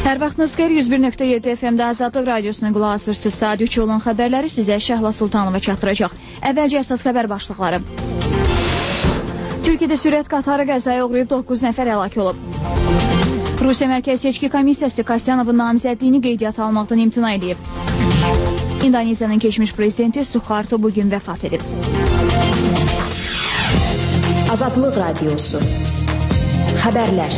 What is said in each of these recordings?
Hər vaxtınız xeyir, 101.7 FM-də Azadlıq Radiosuna qulaq asırsınız. Saat 3 olan xəbərləri sizə Şəhla Sultanova çatdıracaq. Əvvəlcə əsas xəbər başlıqları. Türkiyədə sürət qatarı qəzaya uğrayıb 9 nəfər həlak olub. Rusiya Mərkəzi Seçki Komissiyası Kasyanovun namizədliyini qeydiyyata almaqdan imtina edib. İndoneziyanın keçmiş prezidenti Suharto bugün vəfat edib. Azadlıq Radiosu. Xəbərlər.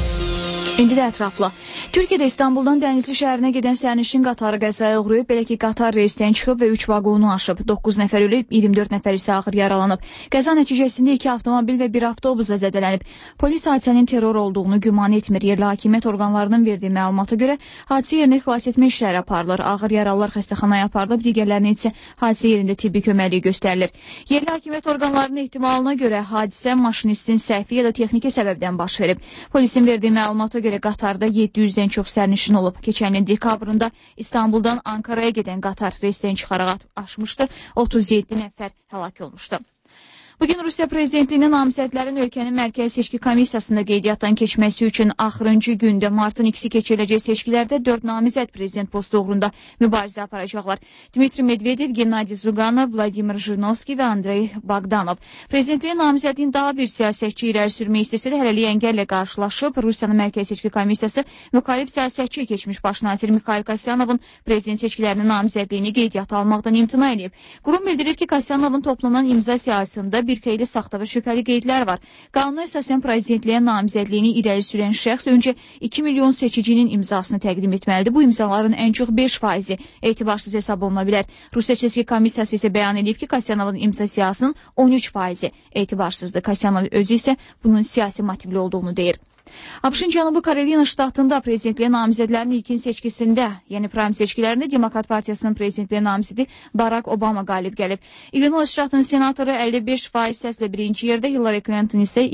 İndi də ətrafla. Türkiyədə İstanbuldan Dənizli şəhərinə gedən sərnişin qatarı qəzaya uğrayıb, belə ki, qatar reysdən çıxıb və 3 vaqonu aşıb. 9 nəfər ölüb, 24 nəfər isə ağır yaralanıb. Qəza nəticəsində 2 avtomobil və 1 avtobus da zədələnib. Polis hadisənin terror olduğunu güman etmir. Yerli hakimiyyət orqanlarının verdiyi məlumata görə hadisə yerinə xilas etmə işləri aparılır. Ağır yaralılar xəstəxanaya aparılıb, digərlərinin isə hadisə yerində tibbi köməkliyi göstərilir. Yerli hakimiyyət orqanlarının ehtimalına görə hadisə maşinistin səhvi ya da texniki səbəbdən baş verib. Polisin verdiyi məlumata görə qatarda 700-dən çox sərnişin olub. Keçən ilin dekabrında İstanbuldan Ankaraya gedən qatar reysdən çıxaraq aşmışdı. 37 nəfər həlak olmuşdu. Bugün Rusiya prezidentliyinin namizədlərin ölkənin Mərkəzi Seçki Komissiyasında qeydiyyatdan keçməsi üçün axırıncı gündə martın 2-si keçiriləcək seçkilərdə 4 namizəd prezident postu uğrunda mübarizə aparacaqlar. Dmitri Medvedev, Gennadiy Zuganov, Vladimir Jirinovskiy və Andrey Bogdanov. Prezidentliyin namizədliyin daha bir siyasətçi irəli sürmək istəsə də hələlik əngəllə qarşılaşıb. Rusiyanın Mərkəzi Seçki Komissiyası müxalif siyasətçi keçmiş baş nazir Mikhail Kasyanovun prezident seçkilərinin namizədliyini qeydiyyata almaqdan imtina edib. Qurum bildirir ki, Kasyanovun toplanan imza siyasətində bir xeyli saxta və şübhəli qeydlər var. Qanuna əsasən prezidentliyə namizədliyini irəli sürən şəxs öncə 2 milyon seçicinin imzasını təqdim etməlidir. Bu imzaların ən çox 5%-i etibarsız hesab oluna bilər. Rusiya Seçki Komissiyası isə bəyan edib ki, Kasyanovun imza siyasının 13%-i etibarsızdır. Kasyanov özü isə bunun siyasi motivli olduğunu deyir. ABŞ-ın Cənubi Karolina ştatında prezidentliyə namizədlərin ilkin seçkisində, yəni prime seçkilərində Demokrat Partiyasının prezidentliyə namizədi Barack Obama qalib gəlib. Illinois ştatının senatoru 55% səslə birinci yerdə, Hillary Clinton isə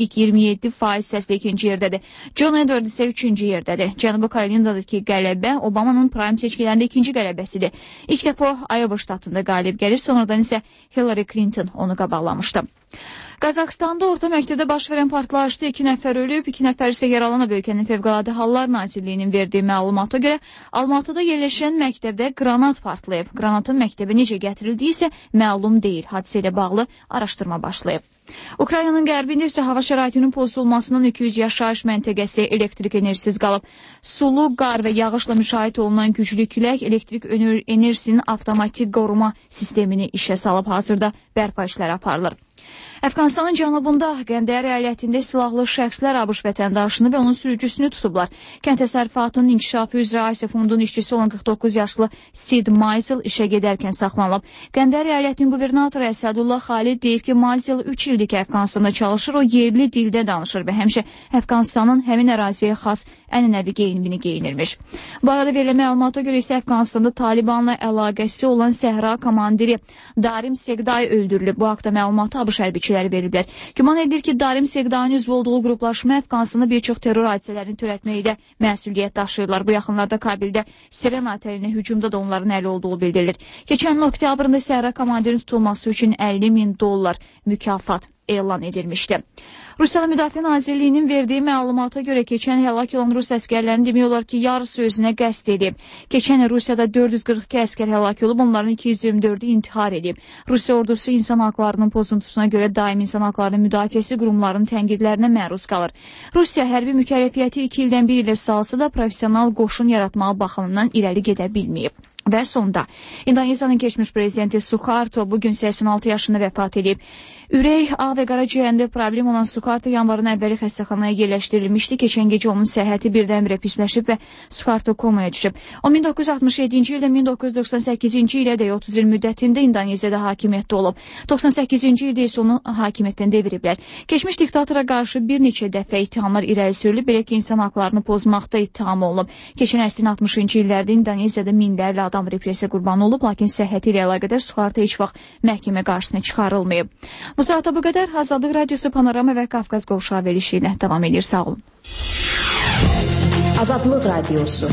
27% səslə ikinci yerdədir. John Edward isə üçüncü yerdədir. Cənubi Karolinadakı qələbə Obamanın prime seçkilərində ikinci qələbəsidir. İlk dəfə Iowa ştatında qalib gəlir, sonradan isə Hillary Clinton onu qabaqlamışdı. Qazaxstanda orta məktəbdə baş verən partlayışda 2 nəfər ölüb, 2 nəfər isə yaralanıb. Ölkənin Fövqəladə Hallar Nazirliyinin verdiyi məlumata görə Almatıda yerləşən məktəbdə qranat partlayıb. Qranatın məktəbə necə gətirildiyi isə məlum deyil. Hadisə ilə bağlı araşdırma başlayıb. Ukraynanın qərbində isə hava şəraitinin pozulmasından 200 yaşayış məntəqəsi elektrik enerjisiz qalıb. Sulu, qar və yağışla müşahidə olunan güclü külək elektrik enerjisinin avtomatik qoruma sistemini işə salıb. Hazırda bərpa işləri aparılır. Əfqanistanın cənubunda Qəndər əyalətində silahlı şəxslər ABŞ vətəndaşını və onun sürücüsünü tutublar. Kənd təsərrüfatının inkişafı üzrə ASİA fondunun işçisi olan 49 yaşlı Sid Maysel işə gedərkən saxlanılıb. Qəndər əyalətinin qubernatoru Əsədullah Xalid deyib ki, Maysel 3 ildir ki, Əfqanistanda çalışır, o yerli dildə danışır və həmişə Əfqanistanın həmin əraziyə xas ənənəvi geyinimini geyinirmiş. Bu arada verilən məlumata görə isə Əfqanistanda Talibanla əlaqəsi olan Səhra komandiri Darim Segday öldürülüb. Bu haqda məlumatı ABŞ hərbiçiləri veriblər. Güman edilir ki, Darim Segdayın üzv olduğu qruplaşma Əfqanistanda bir çox terror hadisələrini törətməkdə məsuliyyət daşıyırlar. Bu yaxınlarda Kabildə Serena otelinə hücumda da onların əli olduğu bildirilir. Keçən il oktyabrında Səhra komandirin tutulması üçün $50.000 mükafat elan edilmişdi. Rusiyanın Müdafiə Nazirliyinin verdiyi məlumata görə keçən həlak olan Rus əskərlərinin demək olar ki, yarısı özünə qəsd edib. Keçən il Rusiyada 442 əskər həlak olub, onların 224-ü intihar edib. Rusiya ordusu insan haqlarının pozuntusuna görə daim insan haqlarının müdafiəsi qurumlarının tənqidlərinə məruz qalır. Rusiya hərbi mükəlləfiyyəti 2 ildən 1 ilə salsa da professional qoşun yaratmağı baxımından irəli gedə bilməyib. Və sonda, İndoneziyanın keçmiş prezidenti Suharto bugün 86 yaşında vəfat edib. Ürək, ağ və qaraciyərində problem olan Suharto yanvarın əvvəli xəstəxanaya yerləşdirilmişdi. Keçən gecə onun səhhəti birdən-birə pisləşib və Suharto komaya düşüb. O 1967-ci ildə 1998-ci ilə də 30 il müddətində İndoneziyada hakimiyyətdə olub. 98-ci ildə isə onu hakimiyyətdən deviriblər. Keçmiş diktatora qarşı bir neçə dəfə ittihamlar irəli sürülüb, belə ki, insan haqlarını pozmaqda ittiham olunub. Keçən əsrin 60-cı illərdə İndoneziyada minlərlə adam repressiya qurbanı olub, lakin səhhəti ilə əlaqədar Suharto heç vaxt məhkəmə qarşısına çıxarılmayıb. Bu saata bu qədər. Azadlıq Radiosu Panorama və Qafqaz qovşağı verilişi ilə davam edir. Sağ olun. Azadlıq Radiosu.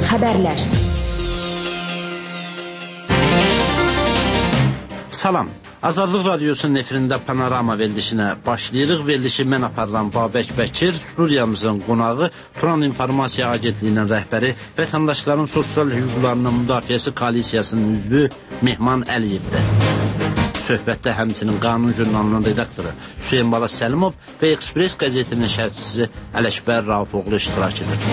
Xəbərlər. Salam. Azadlıq Radiosunun efirində Panorama verilişinə başlayırıq. Verilişi mən aparılan Babək Bəkir, studiyamızın qonağı Turan İnformasiya Agentliyinin rəhbəri, vətəndaşların sosial hüquqlarının müdafiəsi koalisiyasının üzvü Mehman Əliyevdir. Söhbətdə həmçinin Qanun jurnalının redaktoru Hüseyin Bala Səlimov və Express qəzetinin şərhçisi Ələkbər Raufoğlu iştirak edir.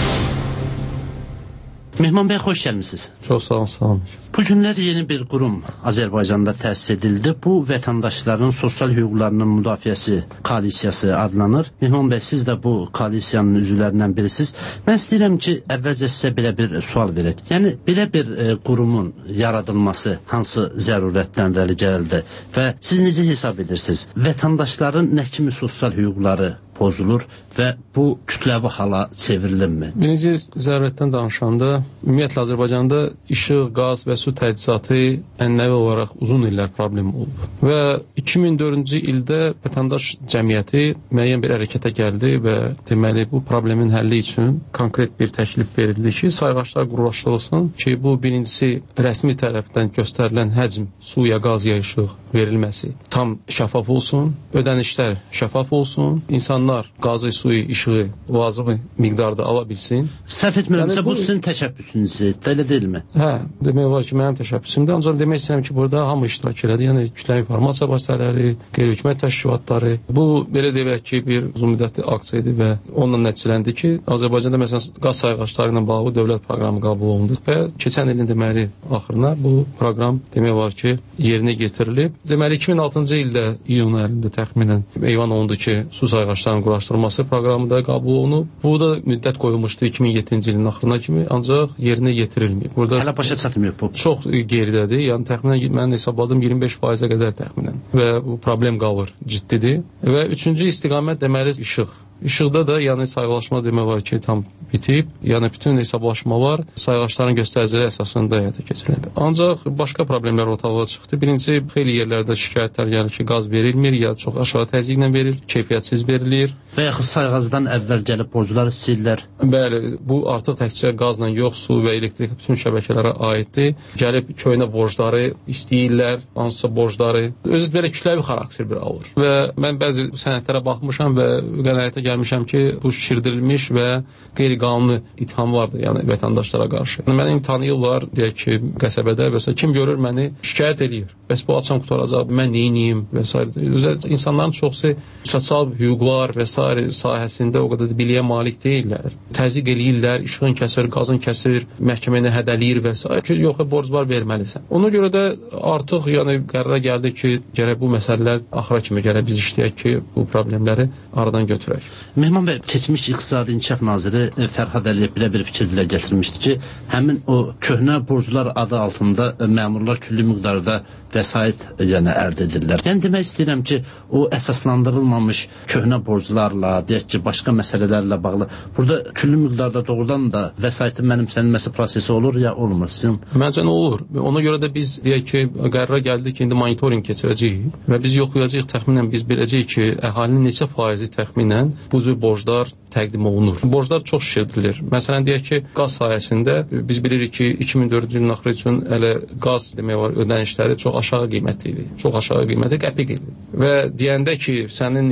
Mehman bəy, xoş gəlmisiniz. Çox sağ olun. Bu günlər yeni bir qurum Azərbaycanda təsis edildi. Bu, vətəndaşların sosial hüquqlarının müdafiəsi koalisiyası adlanır. Mehman bəy, siz də bu koalisiyanın üzvlərindən birisiniz. Mən istəyirəm ki, əvvəlcə sizə belə bir sual verək. Yəni, belə bir qurumun yaradılması hansı zərurətdən irəli gəldi və siz necə hesab edirsiniz? Vətəndaşların nə kimi sosial hüquqları pozulur və bu kütləvi hala çevrilinmi? Birinci zərurətdən danışanda, ümumiyyətlə Azərbaycanda işıq, qaz və su təchizatı ənənəvi olaraq uzun illər problem olub. Və 2004-cü ildə vətəndaş cəmiyyəti müəyyən bir hərəkətə gəldi və deməli bu problemin həlli üçün konkret bir təklif verildi ki, sayğaçlar quruluşdurulsun ki, bu birincisi rəsmi tərəfdən göstərilən həcm, suya, qaz, ya işıq verilməsi tam şəffaf olsun, ödənişlər şəffaf olsun, insanlar qazı, suyu, işığı vacib miqdarda ala bilsin. Səhv etmirəmsə, bu sizin təşəbbüsünüzdür, elə deyilmi? Hə, demək olar ki, mənim təşəbbüsümdür. Ancaq demək istəyirəm ki, burada hamı iştirak elədi. Yəni, kütləvi informasiya vasitələri, qeyri-hökumət təşkilatları. Bu, belə deyək ki, bir uzun müddətli aksiya idi və onunla nəticələndi ki, Azərbaycanda məsələn, qaz sayğaçları ilə bağlı dövlət proqramı qəbul olundu və keçən ilin deməli axırına bu proqram demək olar ki, yerinə getirilib. Deməli, 2006-cı ildə iyun ayında təxminən eyvan olundu ki, su sayğaçlarının quraşdırılması proqramı da qəbul olunub. Bu da müddət qoyulmuşdu 2007-ci ilin axırına kimi, ancaq yerinə yetirilməyib. Burada hələ başa çatmıyor bu. Çox geridədir. Yəni təxminən mən hesabladım 25%-ə qədər təxminən. Və bu problem qalır, ciddidir. Və üçüncü istiqamət deməli işıq. İşıqda da yəni sayğaçma demək var ki, tam bitib. Yəni bütün hesablaşmalar sayğaçların göstəriciləri əsasında həyata keçirildi. Ancaq başqa problemlər ortalığa çıxdı. Birinci, xeyli yerlərdə şikayətlər gəlir ki, qaz verilmir, ya çox aşağı təzyiqlə verilir, keyfiyyətsiz verilir. Və yaxud sayğacdan əvvəl gəlib borclar istəyirlər. Bəli, bu artıq təkcə qazla yox, su və elektrik bütün şəbəkələrə aiddir. Gəlib köhnə borcları istəyirlər, hansısa borcları. Özü belə kütləvi xarakter bir alır. Və mən bəzi sənədlərə baxmışam və qənaətə gəlmişəm ki, bu şişirdirilmiş və qeyri-qanuni itham vardır, yəni vətəndaşlara qarşı. Məni tanıyırlar, deyək ki, qəsəbədə və s. Kim görür məni şikayət eləyir. Bəs bu açam qutaracaq, mən neyiniyim və s. İnsanların çoxsu sosial hüquqlar və s. sahəsində o qədər biliyə malik deyirlər. Təzyiq eləyirlər, işığın kəsir, qazın kəsir, məhkəməni hədəliyir və s. Yox, borc var verməlisən. Ona görə də artıq yəni qərara gəldi ki, gərək bu məsələlər axıra kimi gərək biz işləyək ki, bu problemləri aradan götürək. Mehman bəy, keçmiş İqtisadi İnkişaf Naziri Fərhad Əliyev belə bir fikir dilə gətirmişdi ki, həmin o köhnə borclar adı altında məmurlar külli miqdarda vəsait yəni əldə edirlər. Yəni demək istəyirəm ki, o əsaslandırılmamış köhnə borclarla, deyək ki, başqa məsələlərlə bağlı burada külli miqdarda doğrudan da vəsaitin mənimsənilməsi prosesi olur ya olmur sizin? Məncə nə olur? Ona görə də biz deyək ki, qərara gəldik ki, indi monitorinq keçirəcəyik və biz yoxlayacağıq təxminən biz biləcəyik ki, əhalinin neçə faizi təxminən bu cür borclar təqdim olunur. Borclar çox şişirdirilir. Məsələn, deyək ki, qaz sayəsində biz bilirik ki, 2004-cü ilin axırı üçün elə qaz demək var, ödənişləri çox aşağı qiymətli idi. Çox aşağı qiymətli, qəpik idi. Və deyəndə ki, sənin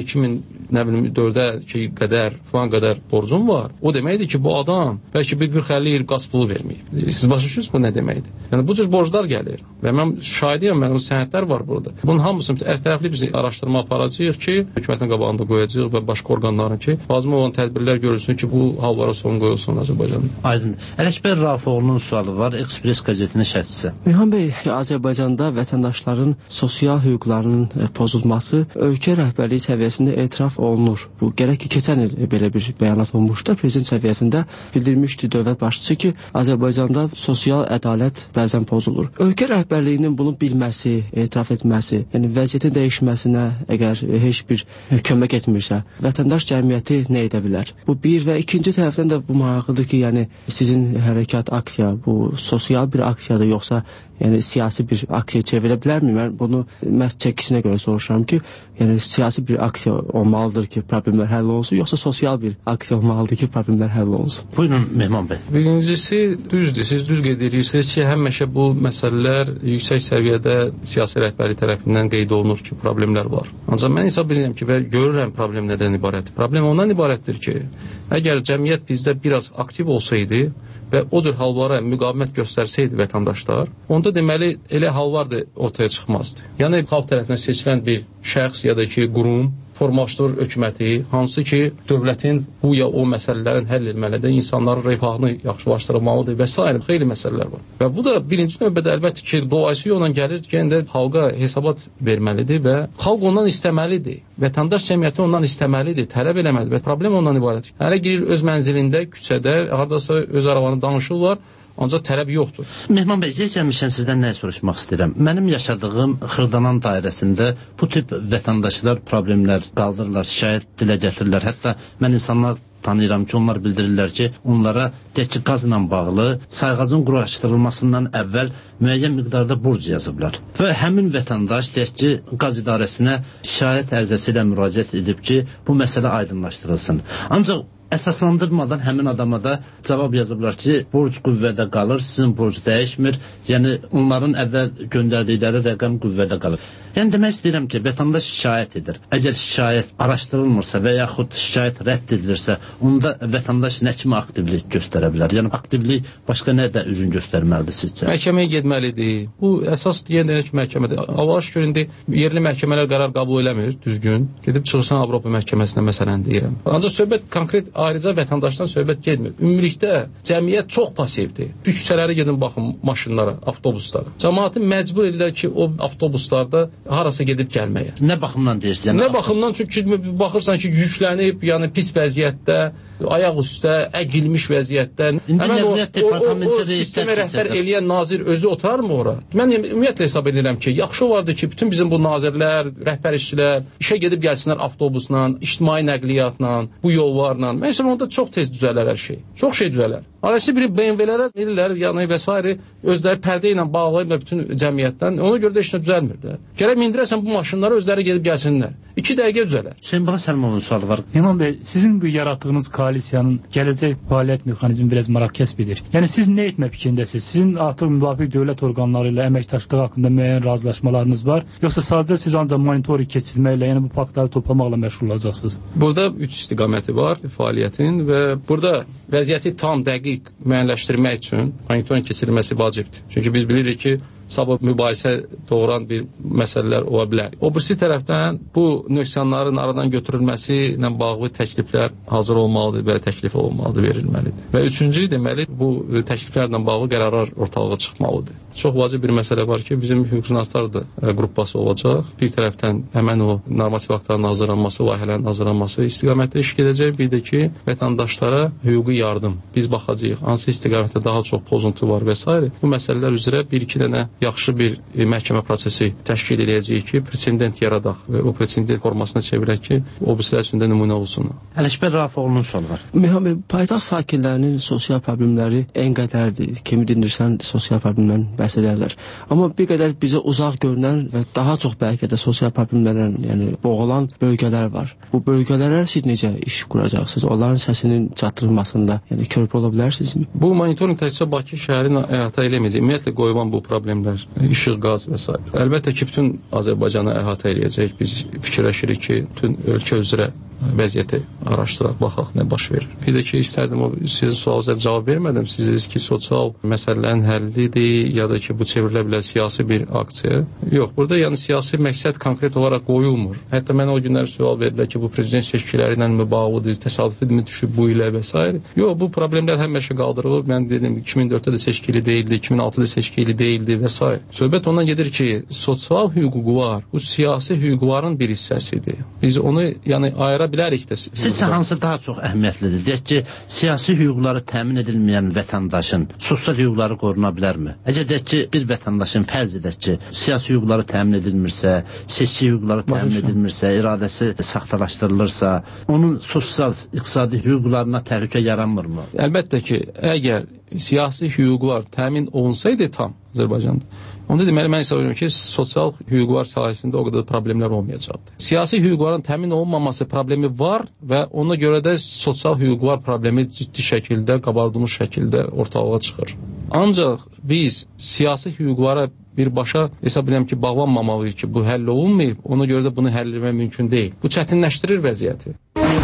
2004-də qədər, falan qədər borcun var, o deməkdir ki, bu adam bəlkə bir 40-50 il qaz pulu verməyib. Siz başa düşürsünüz bu nə deməkdir? Yəni, bu cür borclar gəlir. Və mən şahidiyəm, mənim sənədlər var burada. Bunun hamısını tərəfli biz araşdırma aparacağıq ki, hökumətin qabağında qoyacağıq və başqa orqanların ki, lazım olan tədbirlər görülsün ki, bu hallara son qoyulsun Azərbaycanda. Aydın. Ələkbər Raufoğlu'nun sualı var, Express qəzetinin şərhçisi. Mehman bəy, Azərbaycanda vətəndaşların sosial hüquqlarının pozulması ölkə rəhbərliyi səviyyəsində etiraf olunur. Bu gərək ki, keçən il belə bir bəyanat olmuşdu. Prezident səviyyəsində bildirmişdi dövlət başçısı ki, Azərbaycanda sosial ədalət bəzən pozulur. Ölkə rəhbərliyinin bunu bilməsi, etiraf etməsi, yəni vəziyyətin dəyişməsinə əgər heç bir kömək etmirsə, vətəndaş cəmiyyəti nə edə bilər? Bu bir və ikinci tərəfdən də bu maraqlıdır ki, yəni sizin hərəkat aksiya, bu sosial bir aksiyadır, yoxsa yəni siyasi bir aksiya çevirə bilərmi? Mən bunu məhz çəkisinə görə soruşuram ki, yəni siyasi bir aksiya olmalıdır ki, problemlər həll olunsun, yoxsa sosial bir aksiya olmalıdır ki, problemlər həll olunsun? Buyurun Mehman bəy. Birincisi, düzdür, siz düz qeyd edirsiniz ki, həmişə bu məsələlər yüksək səviyyədə siyasi rəhbərlik tərəfindən qeyd olunur ki, problemlər var. Ancaq mən hesab edirəm ki, və görürəm problem nədən ibarətdir. Problem ondan ibarətdir ki, əgər cəmiyyət bizdə biraz aktiv olsaydı və o cür hallara müqavimət göstərsəydi vətəndaşlar, onda deməli elə hallar da ortaya çıxmazdı. Yəni xalq tərəfindən seçilən bir şəxs ya da ki, qurum formalaşdırır hökuməti, hansı ki, dövlətin bu ya o məsələlərin həll etməlidir, insanların rifahını yaxşılaşdırmalıdır və s. xeyli məsələlər var. Və bu da birinci növbədə əlbəttə ki, dolayısı yolla gəlir ki, xalqa hesabat verməlidir və xalq ondan istəməlidir. Vətəndaş cəmiyyəti ondan istəməlidir, tələb eləməlidir və problem ondan ibarətdir. Hələ girir öz mənzilində, küçədə, hardasa öz arabanı danışırlar, ancaq tələb yoxdur. Mehman bəy, gəlmişən sizdən nəyə soruşmaq istəyirəm? Mənim yaşadığım Xırdalan dairəsində bu tip vətəndaşlar problemlər qaldırırlar, şikayət dilə gətirirlər. Hətta mən insanlar tanıyıram ki, onlar bildirirlər ki, onlara deyək ki, qazla bağlı sayğacın quraşdırılmasından əvvəl müəyyən miqdarda borc yazıblar. Və həmin vətəndaş deyək ki, qaz idarəsinə şikayət ərizəsi ilə müraciət edib ki, bu məsələ aydınlaşdırılsın. Ancaq əsaslandırmadan həmin adama da cavab yazıblar ki, borc qüvvədə qalır, sizin borc dəyişmir, yəni onların əvvəl göndərdikləri rəqəm qüvvədə qalır. Yəni demək istəyirəm ki, vətəndaş şikayət edir. Əgər şikayət araşdırılmırsa və yaxud şikayət rədd edilirsə, onda vətəndaş nə kimi aktivlik göstərə bilər? Yəni aktivlik başqa nə də üzün göstərməlidir sizcə? Məhkəməyə getməlidir. Bu əsas deyək ki, məhkəmədir. Allah şükür indi yerli məhkəmələr qərar qəbul eləmir düzgün. Gedib çıxırsan Avropa məhkəməsinə məsələn deyirəm. Ancaq söhbət konkret ayrıca vətəndaşdan söhbət getmir. Ümumilikdə cəmiyyət çox passivdir. Küçələrə gedin baxın maşınlara, avtobuslara. Cəmiyyəti məcbur edirlər ki, o avtobuslarda harasa gedib gəlməyə. Nə baxımdan deyirsiniz? Yəni, nə baxımdan? Çünki baxırsan ki, yüklənib, yəni pis vəziyyətdə, ayaq üstə, əgilmiş vəziyyətdə. İndi Nəqliyyat Departamenti sistemə rəhbər eləyən nazir özü oturarmı ora? Mən ümumiyyətlə hesab edirəm ki, yaxşı olardı ki, bütün bizim bu nazirlər, rəhbər işçilər işə gedib gəlsinlər avtobusla, ictimai nəqliyyatla, bu yollarla. Məsələn, onda çox tez düzələr hər şey. Çox şey düzələr. Arası biri BMW-lərə verirlər, yəni və s. özləri pərdə ilə bağlayıb bütün cəmiyyətdən. Ona görə də işlə düzəlmir də. Gərək mindirəsən bu maşınları özləri gedib gəlsinlər. 2 dəqiqə düzələr. Hüseyin Bala Səlmovun sualı var. Mehman bəy, sizin bu yaratdığınız koalisiyanın gələcək fəaliyyət mexanizmi biraz maraq kəsbidir. Yəni siz nə etmək fikrindəsiniz? Sizin artıq müvafiq dövlət orqanları ilə əməkdaşlıq haqqında müəyyən razılaşmalarınız var, yoxsa sadəcə siz ancaq monitorinq keçirməklə, yəni bu faktları toplamaqla məşğul olacaqsınız? Burada 3 istiqaməti var fəaliyyətin və burada vəziyyəti tam dəqiq müəyyənləşdirmək üçün monitorinq keçirilməsi vacibdir. Çünki biz bilirik ki, sabah mübahisə doğuran bir məsələlər ola bilər. O birisi tərəfdən bu nöqsanların aradan götürülməsi ilə bağlı təkliflər hazır olmalıdır və təklif olmalıdır, verilməlidir. Və üçüncü deməli bu təkliflərlə bağlı qərarlar ortalığa çıxmalıdır. Çox vacib bir məsələ var ki, bizim hüquqşünaslar da qrupbası olacaq. Bir tərəfdən həmən o normativ aktların hazırlanması, layihələrin hazırlanması istiqamətdə iş gedəcək. Bir də ki, vətəndaşlara hüquqi yardım. Biz baxacağıq, hansı istiqamətdə daha çox pozuntu var və s. Bu məsələlər üzrə 1-2 dənə yaxşı bir məhkəmə prosesi təşkil edəcəyik ki, presendent yaradaq və o presendent formasına çevirək ki, o birisilər üçün də nümunə olsun. Ələkbər Rafoğlu'nun sualı var. Mehman, paytaxt sakinlərinin sosial problemləri ən qədərdir. Kimi dindirsən sosial problemlərin bəhs edərlər. Amma bir qədər bizə uzaq görünən və daha çox bəlkə də sosial problemlərlə yəni boğulan bölgələr var. Bu bölgələrə siz necə iş quracaqsınız? Onların səsinin çatdırılmasında yəni körpü ola bilərsinizmi? Bu monitorinq təkcə Bakı şəhərini əhatə eləməyəcək. Ümumiyyətlə qoyulan bu problemlər, işıq, qaz və s. Əlbəttə ki, bütün Azərbaycanı əhatə eləyəcək. Biz fikirləşirik ki, bütün ölkə üzrə vəziyyəti araşdıraq, baxaq nə baş verir. Bir də ki, istərdim o sizin sualınıza cavab vermədim. Siz dediniz ki, sosial məsələlərin həllidir ya da ki, bu çevrilə bilər siyasi bir aksiya. Yox, burada yəni siyasi məqsəd konkret olaraq qoyulmur. Hətta mənə o günlər sual verdilər ki, bu prezident seçkiləri ilə mi bağlıdır, təsadüfü düşüb bu ilə və s. Yox, bu problemlər həmişə qaldırılıb. Mən dedim 2004-də də seçkili deyildi, 2006-da seçkili deyildi və s. Söhbət ondan gedir ki, sosial hüquqlar, bu siyasi hüquqların bir hissəsidir. Biz onu yəni ayıra bilərik də. Sizcə hansı daha çox əhəmiyyətlidir? Deyək ki, siyasi hüquqları təmin edilməyən vətəndaşın sosial hüquqları qoruna bilərmi? Əgər deyək ki, bir vətəndaşın fərz edək ki, siyasi hüquqları təmin edilmirsə, seçki hüquqları təmin edilmirsə, iradəsi saxtalaşdırılırsa, onun sosial, iqtisadi hüquqlarına təhlükə yaranmırmı? Əlbəttə ki, əgər siyasi hüquqlar təmin olunsaydı tam Azərbaycanda, onda deməli mən hesab edirəm ki, sosial hüquqlar sahəsində o qədər problemlər olmayacaqdı. Siyasi hüquqların təmin olunmaması problemi var və ona görə də sosial hüquqlar problemi ciddi şəkildə, qabardılmış şəkildə ortalığa çıxır. Ancaq biz siyasi hüquqlara birbaşa hesab edirəm ki, bağlanmamalıyıq ki, bu həll olunmayıb, ona görə də bunu həll etmək mümkün deyil. Bu çətinləşdirir vəziyyəti.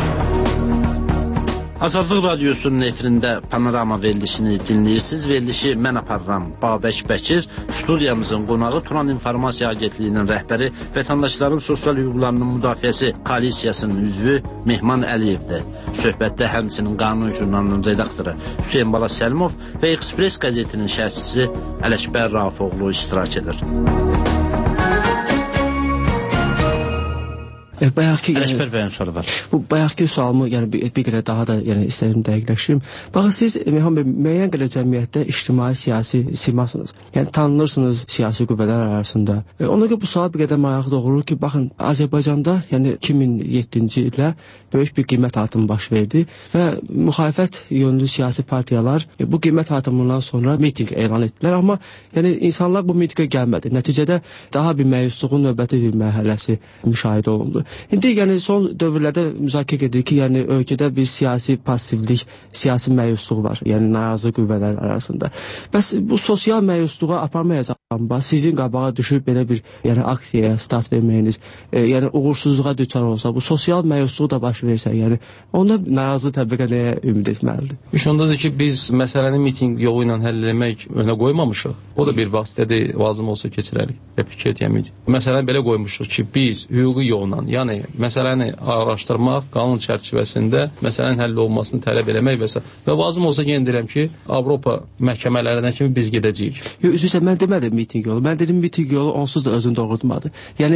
Azadlıq Radiosunun efirində Panorama verilişini dinləyirsiniz. Verilişi mən aparıram Babək Bəkir. Studiyamızın qonağı Turan İnformasiya Agentliyinin rəhbəri, vətəndaşların sosial hüquqlarının müdafiəsi koalisiyasının üzvü Mehman Əliyevdir. Söhbətdə həmçinin Qanun jurnalının redaktoru Hüseyin Bala Səlimov və Express qəzetinin şərhçisi Ələkbər Rafoğlu iştirak edir. Ələkbər bəyin sualı var. Bu bayaqki sualımı bir qədər daha da istəyirəm dəqiqləşdirim. Baxın, siz Mehman bəy, müəyyən qədər cəmiyyətdə ictimai siyasi simasınız. Yəni tanınırsınız siyasi qüvvələr arasında. Ona görə bu sual bir qədər maraqlı doğurur ki, baxın, Azərbaycanda 2007-ci ildə böyük bir qiymət artımı baş verdi və müxalifət yönlü siyasi partiyalar bu qiymət artımından sonra mitinq elan etdilər, amma insanlar bu mitinqə gəlmədi. Nəticədə daha bir məyusluğun növbəti bir mərhələsi müşahidə olundu. İndi son dövrlərdə müzakirə edilir ki, ölkədə bir siyasi passivlik, siyasi məyusluq var, narazı qüvvələr arasında. Bəs bu sosial məyusluğa aparmayacaq sizin qabağa düşüb belə bir aksiyaya start verməyiniz, uğursuzluğa düçar olsa, bu sosial məyusluq da baş versə, onda narazı təbəqə nəyə ümid etməlidir? İş ondadır ki, biz məsələni miting yolu ilə həll etmək önə qoymamışıq. O da bir vasitədir, lazım olsa keçirərik və piket yəmik. Məsələni belə qoymuşuq ki, biz hüquqi yolla, məsələni araşdırmaq, qanun çərçivəsində məsələnin həll olmasını tələb eləmək və lazım olsa yenə deyirəm ki, Avropa məhkəmələrinə kimi biz gedəcəyik. Üzrsə, mən demədim miting yolu. Mən dedim miting yolu onsuz da özünü doğrultmadı.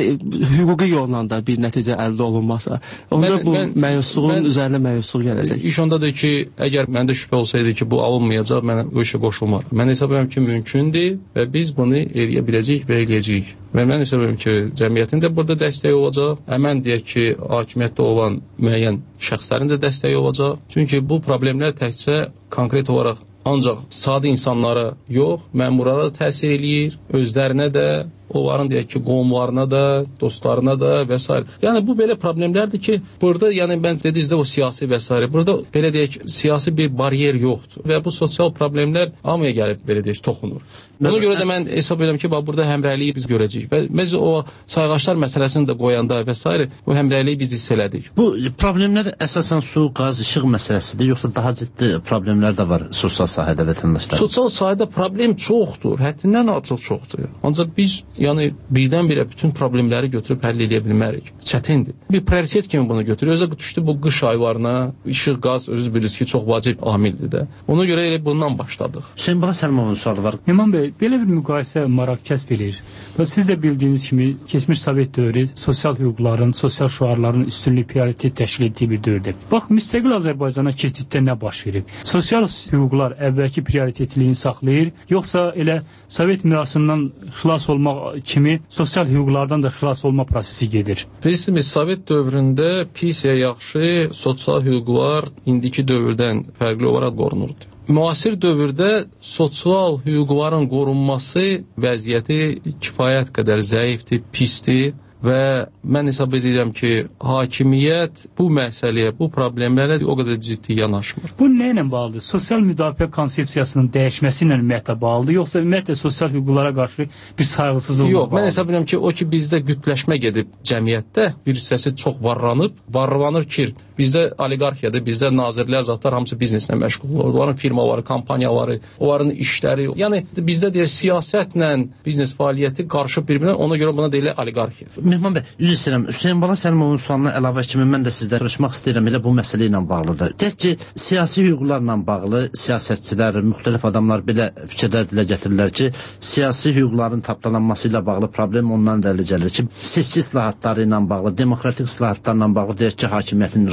Hüquqi yolla da bir nəticə əldə olunmasa, onda bu məyusluğun üzərinə məyusluq gələcək. İş ondadır ki, əgər məndə şübhə olsaydı ki, bu alınmayacaq, mən o işə qoşulmar. Mən hesab edirəm ki, mümkündür və biz bunu eləyə biləcəyik və eləyəcəyik. Və mən hesab edirəm ki, cəmiyyətin də burada dəstəyi olacaq. Həmən deyək ki, hakimiyyətdə olan müəyyən şəxslərin də dəstəyi olacaq. Çünki bu problemlər təkcə konkret olaraq ancaq sadə insanlara yox, məmurlara da təsir eləyir, özlərinə də, onların deyək ki, qohumlarına da, dostlarına da və s. Yəni bu belə problemlərdir ki, burada mən dediyinizdə o siyasi və s. Burada belə deyək, siyasi bir bariyer yoxdur və bu sosial problemlər hamıya gəlib belə deyək, toxunur. Ona görə də mən hesab edirəm ki, burada həmrəyliyi biz görəcəyik və biz o sayğaçlar məsələsini də qoyanda və s. bu həmrəyliyi biz hiss elədik. Bu problemlər əsasən su, qaz, işıq məsələsidir, yoxsa daha ciddi problemlər də var sosial sahədə vətəndaşlar? Sosial sahədə problem çoxdur, həddindən artıq çoxdur. Ancaq biz birdən-birə bütün problemləri götürüb həll edə bilmərik. Çətindir. Bir prioritet kimi bunu götürür. Özə düşdü bu qış aylarına, işıq, qaz, özünüz bilirsiniz ki, çox vacib amildir də. Ona görə elə bundan başladıq. Hüseyin Bala Səlimovun sualı var. Mehman bəy, belə bir müqayisə maraq kəsb edir. Və siz də bildiyiniz kimi, keçmiş Sovet dövrü sosial hüquqların, sosial şüarların üstünlük prioritet təşkil etdiyi bir dövrdir. Bax, müstəqil Azərbaycana keçiddə nə baş verib? Sosial hüquqlar əvvəlki prioritetliyini saxlayır, yoxsa elə Sovet mirasından xilas olmaq kimi sosial hüquqlardan da xilas olma prosesi gedir? Bilirsiniz, Sovet dövründə pis ya yaxşı sosial hüquqlar indiki dövrdən fərqli olaraq qorunurdu. Müasir dövrdə sosial hüquqların qorunması vəziyyəti kifayət qədər zəifdir, pisdir və mən hesab edirəm ki, hakimiyyət bu məsələyə, bu problemlərə o qədər ciddi yanaşmır. Bu nə ilə bağlıdır? Sosial müdafiə konsepsiyasının dəyişməsi ilə ümumiyyətlə bağlıdır, yoxsa ümumiyyətlə sosial hüquqlara qarşı bir sayğısızlıq bağlıdır? Yox, mən hesab edirəm ki, o ki bizdə gütləşmə gedib cəmiyyətdə, bir hissəsi çox varlanır ki, bizdə oliqarxiyadır, bizdə nazirlər, zatlar hamısı bizneslə məşğul olur. Onların firmaları, kampaniyaları, onların işləri. Yəni bizdə deyək siyasətlə biznes fəaliyyəti qarışıb bir-birinə, ona görə buna deyilir oliqarxiya. Mehman bəy, üzr istəyirəm. Hüseyin Bala Səlimovun sualına əlavə kimi mən də sizlə danışmaq istəyirəm, elə bu məsələ ilə bağlıdır. Deyək ki, siyasi hüquqlarla bağlı siyasətçilər, müxtəlif adamlar belə fikirlər dilə gətirirlər ki, siyasi hüquqların tapdalanması ilə bağlı problem ondan irəli gəlir ki, seçki islahatları ilə bağlı, demokratik islahatlarla bağlı deyək ki, hakimiyyətin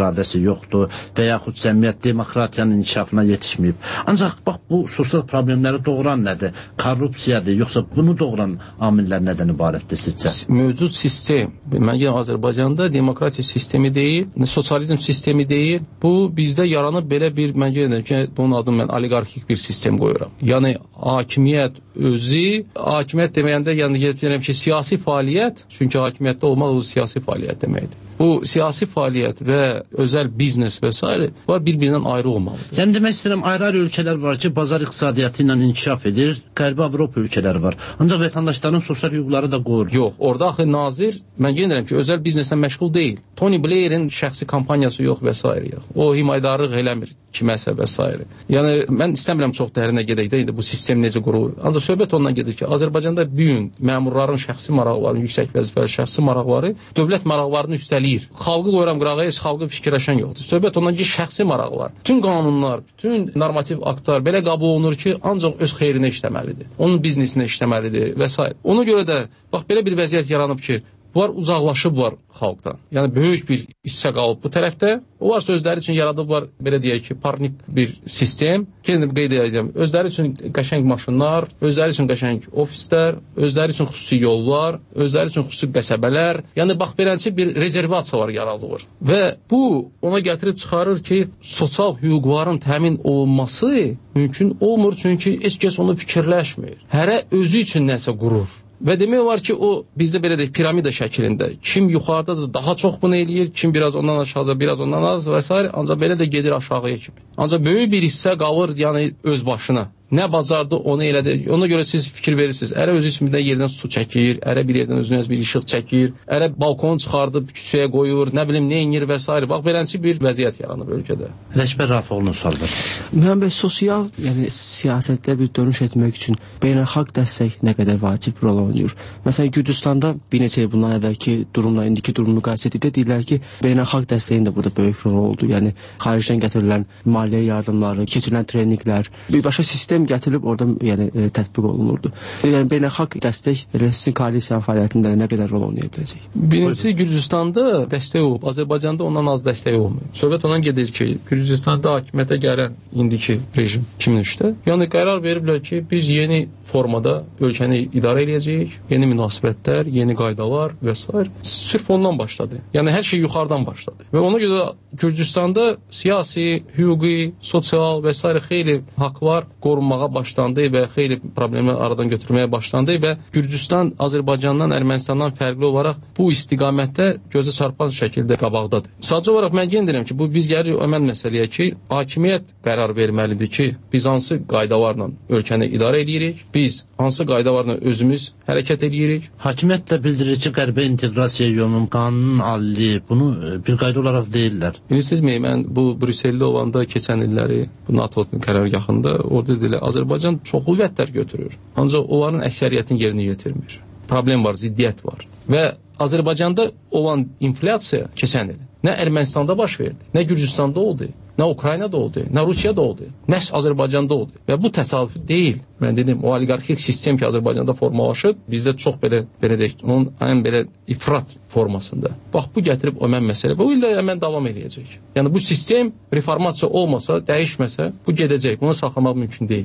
ifadəsi yoxdur və yaxud cəmiyyət demokratiyanın inkişafına yetişməyib. Ancaq bax bu sosial problemləri doğuran nədir? Korrupsiyadır, yoxsa bunu doğuran amillər nədən ibarətdir sizcə? Mövcud sistem, məncə Azərbaycanda demokratiya sistemi deyil, sosializm sistemi deyil. Bu bizdə yaranıb belə bir, məncə ki, bunun adını mən oliqarxik bir sistem qoyuram. Yəni hakimiyyət özü, hakimiyyət deməyəndə yəni deyirəm ki, siyasi fəaliyyət, çünki hakimiyyətdə olmaq o siyasi fəaliyyət deməkdir. Bu siyasi fəaliyyət və özəl biznes və s. var bir-birindən ayrı olmalıdır. Yəni demək istəyirəm, ayrı-ayrı ölkələr var ki, bazar iqtisadiyyatı ilə inkişaf edir, Qərbi Avropa ölkələri var. Ancaq vətəndaşların sosial hüquqları da qorunur. Yox, orada axı nazir, mən deyirəm ki, özəl bizneslə məşğul deyil. Tony Blair'in şəxsi kampaniyası yox və s. yox. O himayədarlıq eləmir kiməsə və s. Yəni mən istəmirəm çox dərinə gedək də indi bu sistem necə qurulur. Ancaq söhbət ondan gedir ki, Azərbaycanda bu gün məmurların şəxsi maraqları, yüksək vəzifəli şəxsi maraqları dövlət maraqlarını üstələyir. Xalqı qoyuram qırağa, heç xalqı fikirləşən yoxdur. Söhbət ondan ki, şəxsi maraq var. Bütün qanunlar, bütün normativ aktlar belə qəbul olunur ki, ancaq öz xeyrinə işləməlidir. Onun biznesinə işləməlidir və s. Ona görə də bax belə bir vəziyyət yaranıb ki, bunlar uzaqlaşıblar xalqdan. Yəni böyük bir hissə qalıb bu tərəfdə. O var sözləri üçün yaradıblar, belə deyək ki, parnik bir sistem. Kendim qeyd edəcəm. Özləri üçün qəşəng maşınlar, özləri üçün qəşəng ofislər, özləri üçün xüsusi yollar, özləri üçün xüsusi qəsəbələr. Yəni bax beləncə bir rezervasiya var yaradılır. Və bu ona gətirib çıxarır ki, sosial hüquqların təmin olunması mümkün olmur, çünki heç kəs onu fikirləşmir. Hərə özü üçün nəsə qurur. Və demək var ki, o bizdə belə deyək, piramida şəklində. Kim yuxarıdadır, daha çox bunu eləyir, kim biraz ondan aşağıda, biraz ondan az və s. Ancaq belə də gedir aşağıya kimi. Ancaq böyük bir hissə qalır, yəni öz başına. Nə bacardı, onu elədi. Ona görə siz fikir verirsiniz. Ərə özü üstündə yerdən su çəkir, ərə bir yerdən özünə bir işıq çəkir, ərə balkonu çıxardıb küçəyə qoyur, nə bilim, nə inir və s. Bax, beləncə bir vəziyyət yaranıb ölkədə. Rəşbər Rafoğlu'nun sualıdır. Mühəm bəy, sosial, yəni siyasətdə bir dönüş etmək üçün beynəlxalq dəstək nə qədər vacib rol oynayır? Məsələn, Gürcüstanda bir neçə il bundan əvvəlki durumla indiki durumunu müqayisə etdikdə deyirlər ki, beynəlxalq dəstəyin də burada böyük rol oldu. Yəni xaricdən gətirilən maliyyə yardımları, keçirilən treninqlər, birbaşa sistem gətirilib orada tətbiq olunurdu. Yəni beynəlxalq dəstək sizin koalisiyanın fəaliyyətində nə qədər rol oynaya biləcək? Birincisi Gürcüstanda dəstək olub, Azərbaycanda ondan az dəstək olmuyor. Söhbət ondan gedir ki, Gürcüstanda hakimiyyətə gələn indiki rejim 2003-də, yəni qərar veriblər ki, biz yeni formada ölkəni idarə edəcəyik, yeni münasibətlər, yeni qaydalar və s. Sırf ondan başladı. Yəni hər şey yuxarıdan başladı. Və ona görə Gürcüstanda siyasi, hüquqi, sosial və s. xeyli haqlar qorunmağa başlandı və xeyli problemlər aradan götürməyə başlandı və Gürcüstan Azərbaycandan, Ermənistandan fərqli olaraq bu istiqamətdə gözə çarpan şəkildə qabaqdadır. Sadəcə olaraq mən deyirəm ki, bu biz gəlirik ömən məsələyə ki, hakimiyyət qərar verməlidir ki, biz hansı qaydalarla ölkəni idarə edirik, biz hansı qaydalarla özümüz hərəkət edirik. Hakimiyyət də bildirir ki, qərbə inteqrasiya yolunun qanunun alili, bunu bir qayda olaraq deyirlər. Bilirsizmi, mən bu Brüsseldə olanda keçən illəri, bu NATO qərargahında orada deyirlər, Azərbaycan çoxlu vədlər götürür. Ancaq onların əksəriyyətini yerinə yetirmir. Problem var, ziddiyyət var. Və Azərbaycanda olan inflyasiya keçən il nə Ermənistanda baş verdi, nə Gürcüstanda oldu, nə Ukraynada oldu, nə Rusiyada oldu, məhz Azərbaycanda oldu. Və bu təsadüfi deyil. Mən dedim, o oliqarxik sistem ki, Azərbaycanda formalaşıb, bizdə çox belə deyək, onun ən belə ifrat formasında. Bax, bu gətirib ömən məsələ. Bu ildə əmən davam edəcək. Yəni, bu sistem reformasiya olmasa, dəyişməsə, bu gedəcək. Bunu saxlamaq mümkün deyil.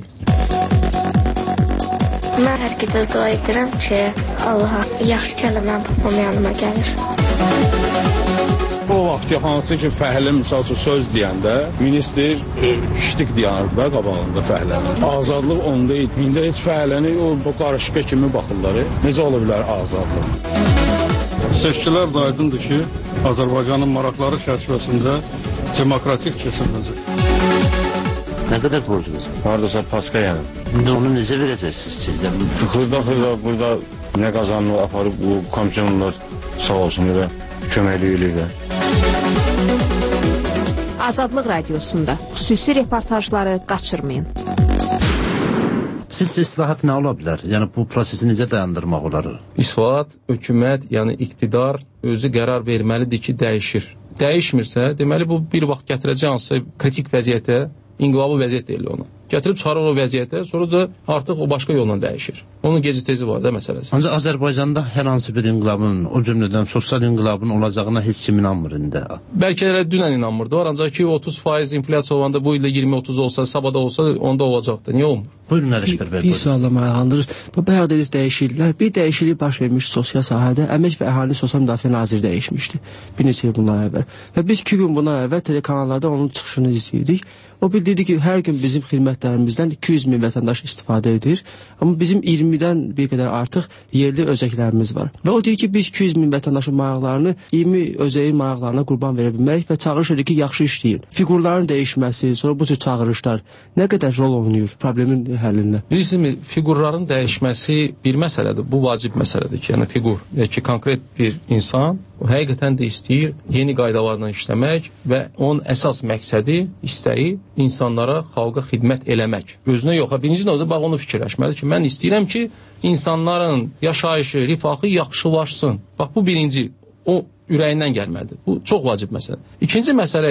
Mən hər gecə dua edirəm ki, Allaha yaxşı kəlməm babam yanıma gəlir. O vaxt ki, hansı ki, fəhlə misal üçün söz deyəndə, minister ştik deyənir və qabağında fəhlənin. Azadlıq onda idi. İndi heç fəhləni o qarışqa kimi baxırlar. Necə ola bilər azadlıq? Seçkilər də aydındır ki, Azərbaycanın maraqları çərçivəsində demokratik keçiriləcək. Nə qədər borcunuz? Haradasa paska yəni. İndi onu necə verəcəksiniz ki? Xırda burada nə qazanını aparıb bu komisyonlar sağ olsun və köməkli eləyirlər. Azadlıq radiosunda xüsusi reportajları qaçırmayın. Sizcə islahat nə ola bilər? Yəni bu prosesi necə dayandırmaq olar? İslahat, hökumət, yəni iqtidar özü qərar verməlidir ki, dəyişir. Dəyişmirsə, deməli bu bir vaxt gətirəcək hansısa kritik vəziyyətə, inqilabı vəziyyət deyilir ona. Gətirib çıxarır o vəziyyətə, sonra da artıq o başqa yolla dəyişir. Onun gecə-tezi var da məsələsi. Ancaq Azərbaycanda hər hansı bir inqilabın, o cümlədən sosial inqilabın olacağına heç kim inanmır indi. Bəlkə elə dünən inanmırdı, ancaq ki 30% inflyasiya olanda bu ildə 20-30 olsa, sabahda olsa onda olacaqdı. Niyə olmur? Buyurun Əliş bəy. Bir sualla maraqlandırır. Bu bayaq dediniz dəyişikliklər. Bir dəyişiklik baş vermiş sosial sahədə Əmək və Əhalinin Sosial Müdafiə Naziri dəyişmişdi. Bir neçə il bundan əvvəl. Və biz 2 gün bundan əvvəl telekanallarda onun çıxışını izləyirdik. O bildirdi ki, hər gün bizim xidmətlərimizdən 200 min vətəndaş istifadə edir. Amma bizim 20-dən bir qədər artıq yerli özəklərimiz var. Və o deyir ki, biz 200 min vətəndaşın maraqlarını 20 özəyin maraqlarına qurban verə bilməliyik və çağırış edir ki, yaxşı işləyin. Fiqurların dəyişməsi, sonra bu tür çağırışlar nə qədər rol oynayır problemin həllində? Bilirsiniz, fiqurların dəyişməsi bir məsələdir. Bu vacib məsələdir ki, yəni fiqur, ki, konkret bir insan o həqiqətən də istəyir yeni qaydalarla işləmək və onun əsas məqsədi, istəyi insanlara, xalqa xidmət eləmək. Özünə yox, birinci növdə bax onu fikirləşməlidir ki, mən istəyirəm ki, insanların yaşayışı, rifahı yaxşılaşsın. Bax bu birinci, o ürəyindən gəlməlidir. Bu çox vacib məsələ. İkinci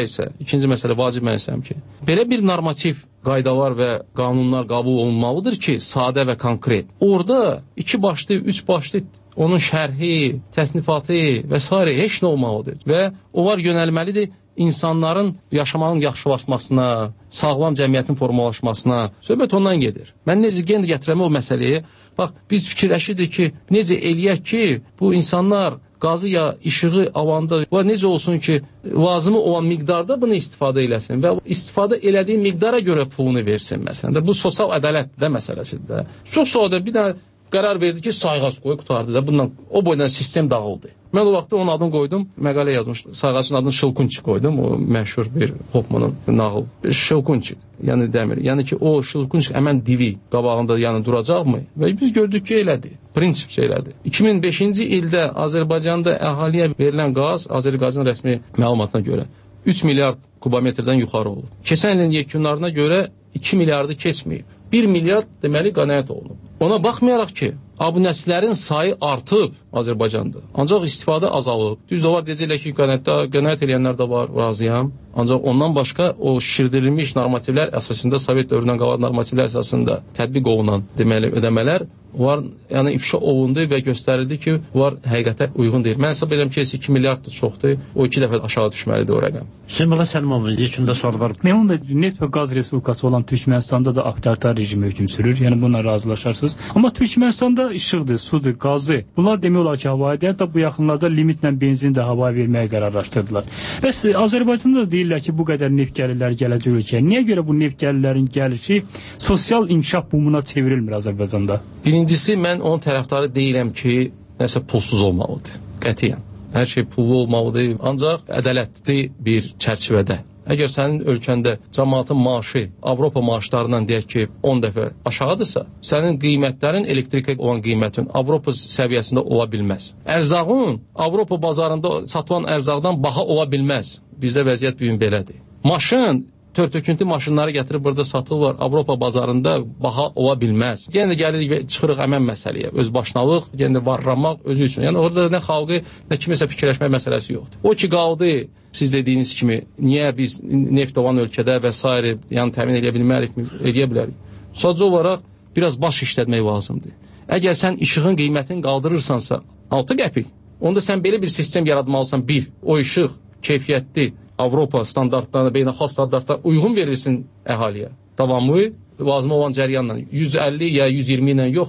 məsələ vacib məsələm ki, belə bir normativ qaydalar və qanunlar qəbul olunmalıdır ki, sadə və konkret. Orada 2 başlı, 3 başlı onun şərhi, təsnifatı və s. heç nə olmalıdır. Və onlar yönəlməlidir insanların yaşamağın yaxşılaşmasına, sağlam cəmiyyətin formalaşmasına. Söhbət ondan gedir. Mən necə gətirəm o məsələyə? Bax, biz fikirləşirdik ki, necə eləyək ki, bu insanlar qazı ya işığı avanda necə olsun ki, lazımı olan miqdarda bunu istifadə eləsin və istifadə elədiyi miqdara görə pulunu versin məsələn. Bu sosial ədalət də məsələsidir. Çox sadə bir dənə qərar verdi ki, sayğac qoy, qutardı da. Bundan o boydan sistem dağıldı. Mən o vaxtda onun adını qoydum, məqalə yazmışdım. Sayğacın adını Şılkunçik qoydum, o məşhur bir Hopmanın nağıl. Şılkunçik, yəni dəmir. Yəni ki, o Şılkunçik həmən divi qabağında yəni duracaqmı? Və biz gördük ki, elədir. Prinsip elədir. 2005-ci ildə Azərbaycanda əhaliyə verilən qaz, Azərbaycan rəsmi məlumatına görə 3 milyard kubometrdən yuxarı olub. Keçən ilin yekunlarına görə 2 milyardı keçməyib. 1 milyard deməli qənaət olunub. Ona baxmayaraq ki, abunəçilərin sayı artıb Azərbaycanda. Ancaq istifadə azalıb. Düz var deyəcəklər ki, qənaət eləyənlər də var, razıyam. Ancaq ondan başqa o şişirdirilmiş normativlər əsasında, Sovet dövründən qalan normativlər əsasında tətbiq olunan deməli ödəmələr var, yəni ifşa olundu və göstərildi ki, var həqiqətə uyğun deyil. Mən hesab edirəm ki, 2 milyard da çoxdur. O 2 dəfə aşağı düşməlidir o rəqəm. Hüseyn Səlimovun yekunda sual var. Məmun bəy, neft və qaz respublikası olan Türkmənistanda da avtoritar rejim hökm sürür. Yəni bununla razılaşarsınız. Amma Türkmənistanda işıqdır, sudur, qazı. Bunlar demək olar ki, havayı deyər də bu yaxınlarda limitlə benzin də havaya verməyə qərarlaşdırdılar. Bəs Azərbaycanda da deyirlər ki, bu qədər neft gəlirlər gələcək ölkəyə. Niyə görə bu neft gəlirlərin gəlişi sosial inkişaf bumuna çevrilmir Azərbaycanda? Birincisi, mən onun tərəfdarı deyirəm ki, nəsə pulsuz olmalıdır. Qətiyyən. Hər şey pullu olmalıdır, ancaq ədalətli bir çərçivədə. Əgər sənin ölkəndə cəmaatın maaşı Avropa maaşlarından deyək ki, 10 dəfə aşağıdırsa, sənin qiymətlərin elektrikə olan qiymətin Avropa səviyyəsində ola bilməz. Ərzağın Avropa bazarında satılan ərzaqdan baha ola bilməz. Bizdə vəziyyət bu gün belədir. Maşın, tör-töküntü maşınları gətirib burada satırlar, Avropa bazarında baha ola bilməz. Yenə də gəlirik və çıxırıq əmən məsələyə. Özbaşınalıq, yenə də varlanmaq özü üçün. Yəni orada nə xalqı, nə kimisə fikirləşmək məsələsi yoxdur. O ki qaldı, siz dediyiniz kimi, niyə biz neft olan ölkədə və s. yəni təmin edə bilmərik, edə bilərik. Sadəcə olaraq biraz baş işlətmək lazımdır. Əgər sən işığın qiymətini qaldırırsansa 6 qəpik, onda sən belə bir sistem yaratmalısan. Bir, o işıq keyfiyyətli, Avropa standartlarına, beynəlxalq standartlarına uyğun verilsin əhaliyə. Davamlı, lazım olan cəryanla 150 ya 120 ilə yox,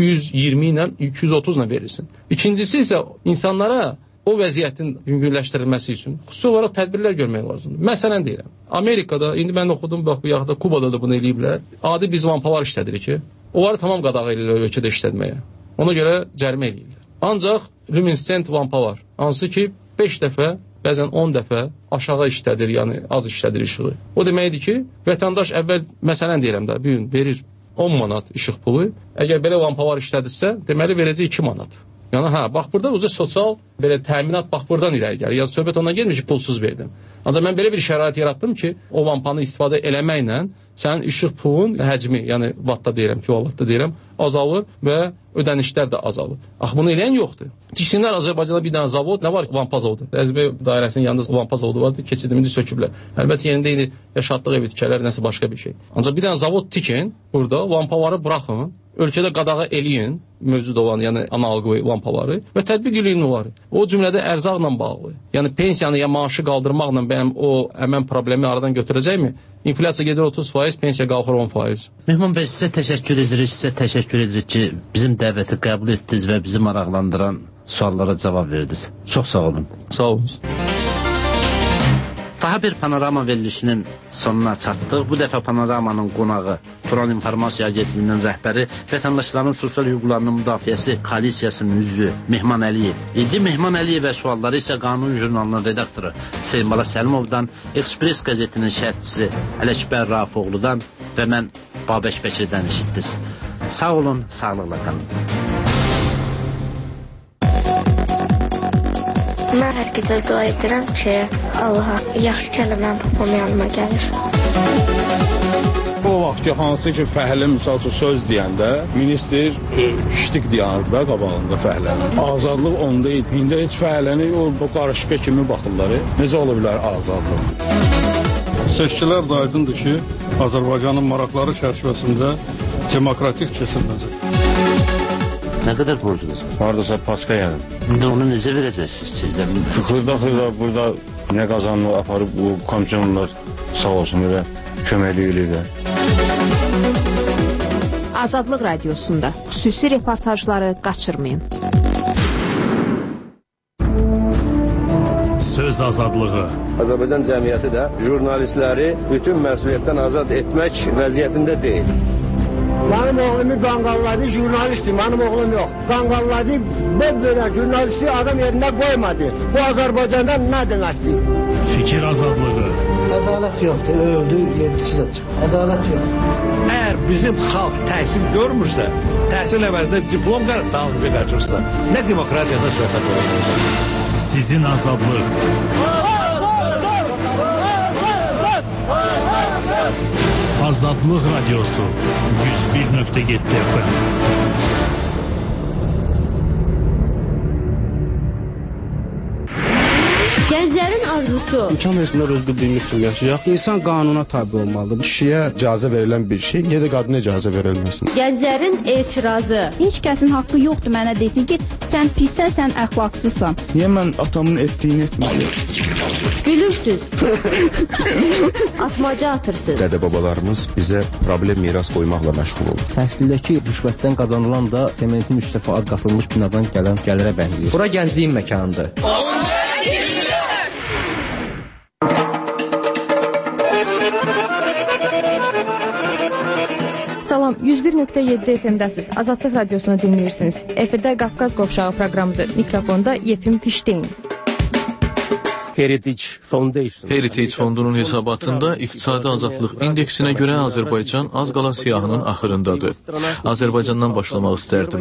220 ilə, 230 ilə verilsin. İkincisi isə insanlara o vəziyyətin mümkünləşdirilməsi üçün xüsusi olaraq tədbirlər görmək lazımdır. Məsələn deyirəm, Amerikada, indi mən oxudum, bax bu yaxda Kubada da bunu eləyiblər. Adi biz vampalar işlədirik ki, onları tamam qadağa eləyirlər ölkədə işlətməyə. Ona görə cərimə eləyirlər. Ancaq luminescent vampa var, hansı ki 5 dəfə, bəzən 10 dəfə aşağı işlədir, yəni az işlədir işığı. O deməkdir ki, vətəndaş əvvəl, məsələn deyirəm də, bir gün verir 10 manat işıq pulu, əgər belə vampalar işlədirsə, deməli verəcək 2 manat. Yəni, bax burada uzun sosial belə təminat bax buradan irəli gəlir. Yəni söhbət ondan gelmir ki, pulsuz verdim. Ancaq mən belə bir şərait yaratdım ki, o lampanı istifadə eləməklə sənin işıq pulun həcmi, yəni vattda deyirəm, kilovatda deyirəm, azalır və ödənişlər də azalır. Axı bunu eləyən yoxdur. Tiksinlər Azərbaycanda bir dənə zavod, nə var? Lampa zavodu. Əzbə dairəsinin yanında lampa zavodu vardı, keçidimizi söküblər. Əlbəttə yerində indi yaşatdıq ev tikələr, nəsə başqa bir şey. Ancaq bir dənə zavod tikin, burada lampaları buraxın, ölkədə qadağa eləyin, mövcud olan, yəni analog lampaları və tətbiq eləyin onları. O cümlədə ərzaqla bağlı. Yəni pensiyanı ya maaşı qaldırmaqla bəyəm o həmən problemi aradan götürəcəkmi? İnflyasiya gedir 30%, pensiya qalxır 10%. Mehman bəy, sizə təşəkkür edirik ki, bizim dəvəti qəbul etdiniz və bizi maraqlandıran suallara cavab verdiniz. Çox sağ olun. Sağ olun. Daha bir panorama verilişinin sonuna çatdıq. Bu dəfə panoramanın qonağı Turan İnformasiya Agentliyinin rəhbəri, vətəndaşların sosial hüquqlarının müdafiəsi koalisiyasının üzvü Mehman Əliyev idi. Mehman Əliyevə sualları isə Qanun jurnalının redaktoru Seymala Səlimovdan, Express qəzetinin şərhçisi Ələkbər Rafoğludan və mən Babək Bəkirdən eşitdiniz. Sağ olun, sağlıqla qalın. Mən hər gecə dua edirəm ki, Allaha yaxşı kəlməni papam yanıma gəlir. O vaxt ki, hansı ki, fəhlə misal üçün söz deyəndə, minister ştik dayanır da qabağında fəhlənin. Azadlıq onda idi. İndi heç fəhləni o qarışqa kimi baxırlar. Necə ola bilər azadlıq? Seçkilər də aydındır ki, Azərbaycanın maraqları çərçivəsində demokratik keçiriləcək. Nə qədər borcunuz? Haradasa paska yəni. İndi onu necə verəcəksiniz sizdən? Xırda burada nə qazanını aparıb bu komisyonlar sağ olsun elə köməkli eləyir. Azadlıq radiosunda xüsusi reportajları qaçırmayın. Söz azadlığı. Azərbaycan cəmiyyəti də jurnalistləri bütün məsuliyyətdən azad etmək vəziyyətində deyil. Benim oğlumu qanqalladı, jurnalistdir, benim oğlum yok. Qanqalladı, böyle jurnalisti adam yerine koymadı. Bu Azerbaycan'dan ne demekti? Fikir azadlığı. Adalet yoktu, öldü, yedisi de çıktı. Adalet yok. Eğer bizim halk təhsil görmürsə, təhsil əvəzində diplom dalınca qaçırsa, nə demokratiyadan söhbət olur? Sizin azadlıq. Azadlıq radiosu 101.7 FM. Gənclərin arzusu. İmkan versinlər özü bildiyimiz kimi yaşayaq. İnsan qanuna tabi olmalıdır. Kişiyə icazə verilən bir şey, niyə də qadına icazə verilməsin? Gənclərin etirazı. Heç kəsin haqqı yoxdur mənə desin ki, sən pissən, sən əxlaqsızsan. Niyə mən atamın etdiyini etməliyim? Gülürsüz. Atmaca atırsınız. Dədə-babalarımız bizə problem miras qoymaqla məşğul olur. Təhsildəki rüşvətdən qazanılan da sementin 3 dəfə az qatılmış binadan gələn gəlirə bənzəyir. Bura gəncliyin məkanıdır. Salam, 101.7 FM-dəsiz. Azadlıq radiosunu dinləyirsiniz. Efirdə Qafqaz Qovşağı proqramıdır. Mikrofonda Yefim Pişteyn. Heritage Fondunun hesabatında İqtisadi Azadlıq indeksinə görə Azərbaycan az qala siyahının axırındadır. Azərbaycandan başlamaq istərdim.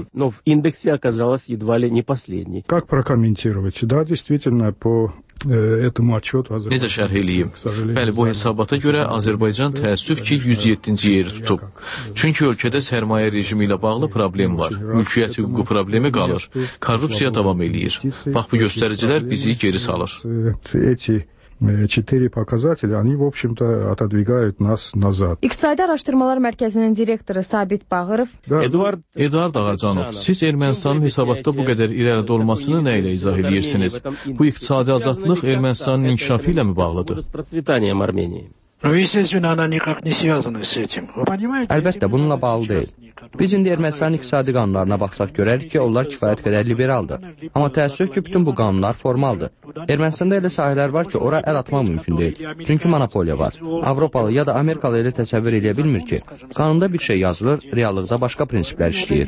Как прокомментировать? Да, действительно, по этому отчету Necə şərh eləyim? Bəli, bu hesabata görə Azərbaycan təəssüf ki 107-ci yeri tutub. Çünki ölkədə sərmayə rejimi ilə bağlı problem var. Mülkiyyət hüququ problemi qalır. Korrupsiya davam eləyir. Bax, bu göstəricilər bizi geri salır. Эти 4 показателя, они, в общем-то, отодвигают нас назад. İqtisadi Araşdırmalar Mərkəzinin direktoru Sabit Bağırov. Eduard Ağacanov, siz Ermənistanın hesabatda bu qədər irəlidə olmasını nə ilə izah edirsiniz? Bu iqtisadi azadlıq Ermənistanın inkişafı ilə mi bağlıdır? Əlbəttə, bununla bağlı deyil. Biz indi Ermənistanın iqtisadi qanunlarına baxsaq görərik ki, onlar kifayət qədər liberaldır. Amma təəssüf ki, bütün bu qanunlar formaldır. Ermənistanda elə sahələr var ki, ora əl atmaq mümkün deyil. Çünki monopoliya var. Avropalı ya da Amerikalı elə təsəvvür edə bilmir ki, qanunda bir şey yazılır, reallıqda başqa prinsiplər işləyir.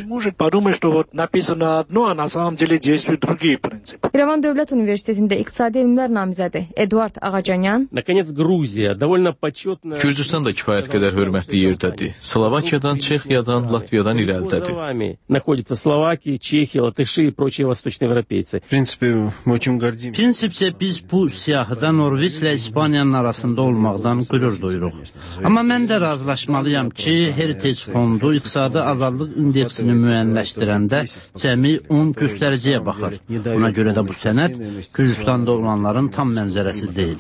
İrəvan Dövlət Universitetində İqtisadi Elmlər namizədi Eduard Ağacanyan. Gürcüstan da kifayət qədər hörmətli yerdədir. Slovakiyadan, Çexiyadan, Latviyadan irəlidədir. Находятся Словакия, Чехия, латыши и прочие восточноевропейцы. Prinsipcə biz bu siyahıda Norveçlə İspaniyanın arasında olmaqdan qürur duyuruq. Amma mən də razılaşmalıyam ki, Heritage Fondu iqtisadi azadlıq indeksini müəyyənləşdirəndə cəmi 10 göstəriciyə baxır. Buna görə də bu sənəd Gürcüstanda olanların tam mənzərəsi deyil.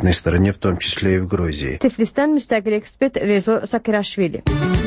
Tiflisdən müstəqil ekspert Rezo Sakiraşvili.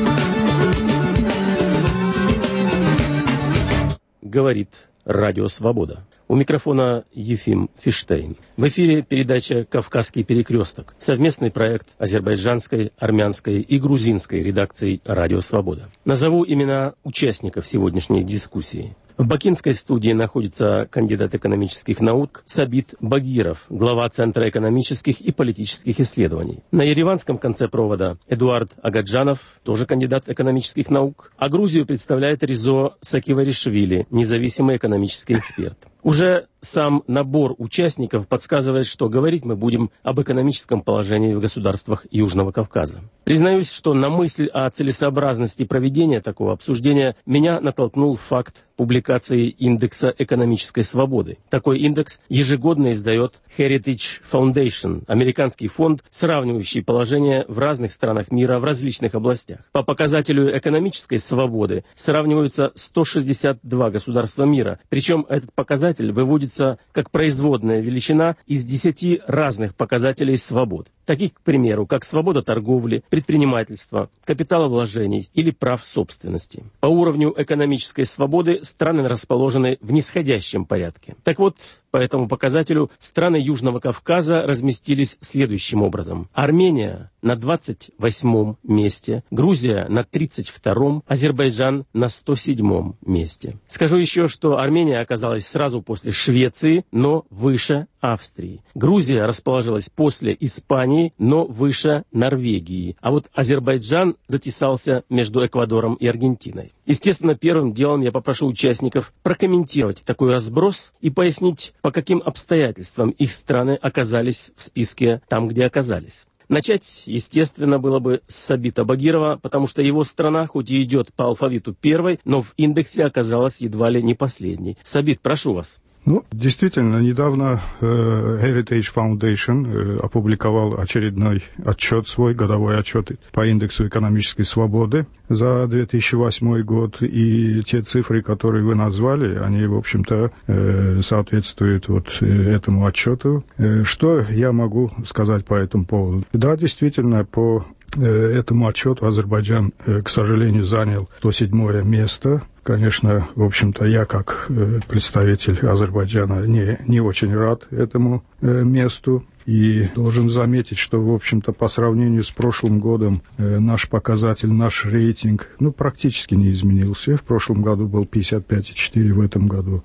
Говорит Радио Свобода. У микрофона Ефим Фиштейн. В эфире передача «Кавказский перекресток». Совместный проект азербайджанской, армянской и грузинской редакций «Радио Свобода». Назову имена участников сегодняшней дискуссии. В бакинской студии находится кандидат экономических наук Сабит Багиров, глава Центра экономических и политических исследований. На ереванском конце провода Эдуард Агаджанов, тоже кандидат экономических наук. А Грузию представляет Резо Сакиваришвили, независимый экономический эксперт. Уже сам набор участников подсказывает, что говорить мы будем об экономическом положении в государствах Южного Кавказа. Признаюсь, что на мысль о целесообразности проведения такого обсуждения меня натолкнул факт публикации индекса экономической свободы. Такой индекс ежегодно издает Heritage Foundation, американский фонд, сравнивающий положение в разных странах мира в различных областях. По показателю экономической свободы сравниваются 162 государства мира, причем этот показатель выводится как производная величина из 10 разных показателей свобод. Таких, к примеру, как свобода торговли, предпринимательства, капиталовложений или прав собственности. По уровню экономической свободы страны расположены в нисходящем порядке. Так вот, по этому показателю страны Южного Кавказа разместились следующим образом. Армения на 28-м месте, Грузия на 32-м, Азербайджан на 107-м месте. Скажу еще, что Армения оказалась сразу после Швеции, но выше Австрии. Грузия расположилась после Испании, но выше Норвегии. А вот Азербайджан затесался между Эквадором и Аргентиной. Естественно, первым делом я попрошу участников прокомментировать такой разброс и пояснить, по каким обстоятельствам их страны оказались в списке там, где оказались. Начать, естественно, было бы с Сабита Багирова, потому что его страна, хоть и идет по алфавиту первой, но в индексе оказалась едва ли не последней. Сабит, прошу вас. Ну, действительно, недавно Heritage Foundation опубликовал очередной отчет, свой годовой отчет по индексу экономической свободы за 2008 год. И те цифры, которые вы назвали, они, в общем-то, соответствуют вот этому отчету. Что я могу сказать по этому поводу? Да, действительно, по этому отчету Азербайджан, к сожалению, занял 107-е место. Конечно, в общем-то, я как представитель Азербайджана не очень рад этому месту. И должен заметить, что, в общем-то, по сравнению с прошлым годом наш показатель, наш рейтинг, практически не изменился. В прошлом году был 55,4, в этом году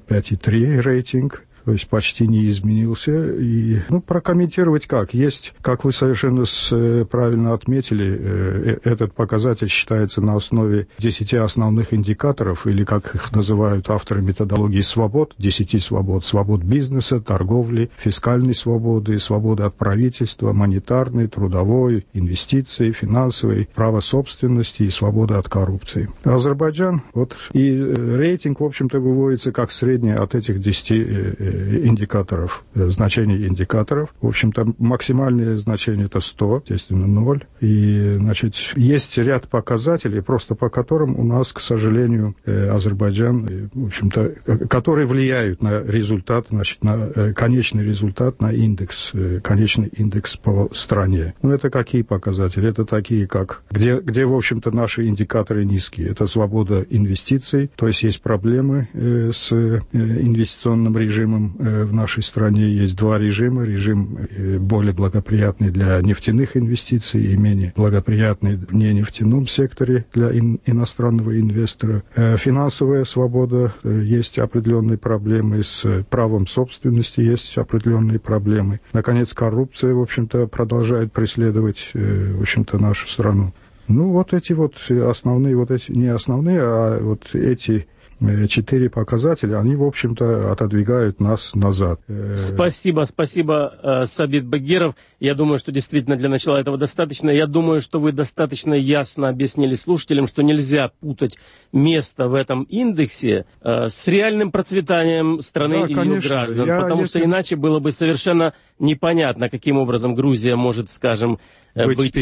55,3 рейтинг. То есть почти не изменился. И, прокомментировать как? Есть, как вы совершенно правильно отметили, этот показатель считается на основе 10 основных индикаторов, или, как их называют авторы методологии свобод, 10 свобод. Свобод бизнеса, торговли, фискальной свободы, свободы от правительства, монетарной, трудовой, инвестиций, финансовой, права собственности и свобода от коррупции. Азербайджан, и рейтинг, в общем-то, выводится как среднее от этих 10 индикаторов, значений индикаторов. В общем-то, максимальное значение это 100, естественно, 0. И, есть ряд показателей, просто по которым у нас, к сожалению, Азербайджан, в общем-то, которые влияют на результат, на конечный результат, на индекс, конечный индекс по стране. Это какие показатели? Это такие, как, где, в общем-то, наши индикаторы низкие. Это свобода инвестиций, то есть проблемы с инвестиционным режимом в нашей стране. Есть два режима. Режим более благоприятный для нефтяных инвестиций и менее благоприятный в ненефтяном секторе для иностранного инвестора. Финансовая свобода, есть определенные проблемы. С правом собственности есть определенные проблемы. Наконец, коррупция, в общем-то, продолжает преследовать, в общем-то, нашу страну. Эти основные, не основные, а эти 4 показателя, они, в общем-то, отодвигают нас назад. Спасибо, Сабит Багиров. Я думаю, что действительно для начала этого достаточно. Я думаю, что вы достаточно ясно объяснили слушателям, что нельзя путать место в этом индексе с реальным процветанием страны и ее граждан. Потому что иначе было бы совершенно непонятно, каким образом Грузия может, скажем, быть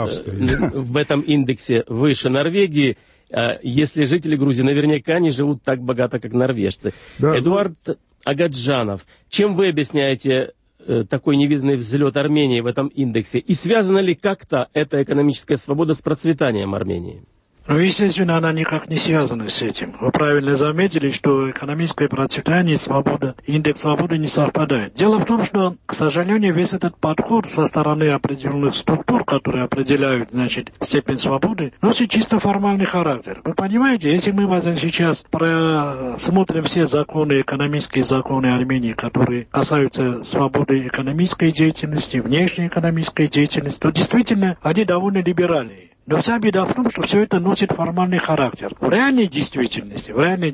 в этом индексе выше Норвегии, если жители Грузии наверняка не живут так богато, как норвежцы. Да. Эдуард Агаджанов, чем вы объясняете такой невиданный взлет Армении в этом индексе? И связана ли как-то эта экономическая свобода с процветанием Армении? Ну, естественно, она никак не связана с этим. Вы правильно заметили, что экономическое процветание и свобода, индекс свободы не совпадают. Дело в том, что, к сожалению, весь этот подход со стороны определенных структур, которые определяют, значит, степень свободы, носит чисто формальный характер. Вы понимаете, если мы сейчас просмотрим все законы, экономические законы Армении, которые касаются свободы экономической деятельности, внешней экономической деятельности, то действительно они довольно либеральные. Но вся беда в том, что все это носит формальный характер. В реальной действительности,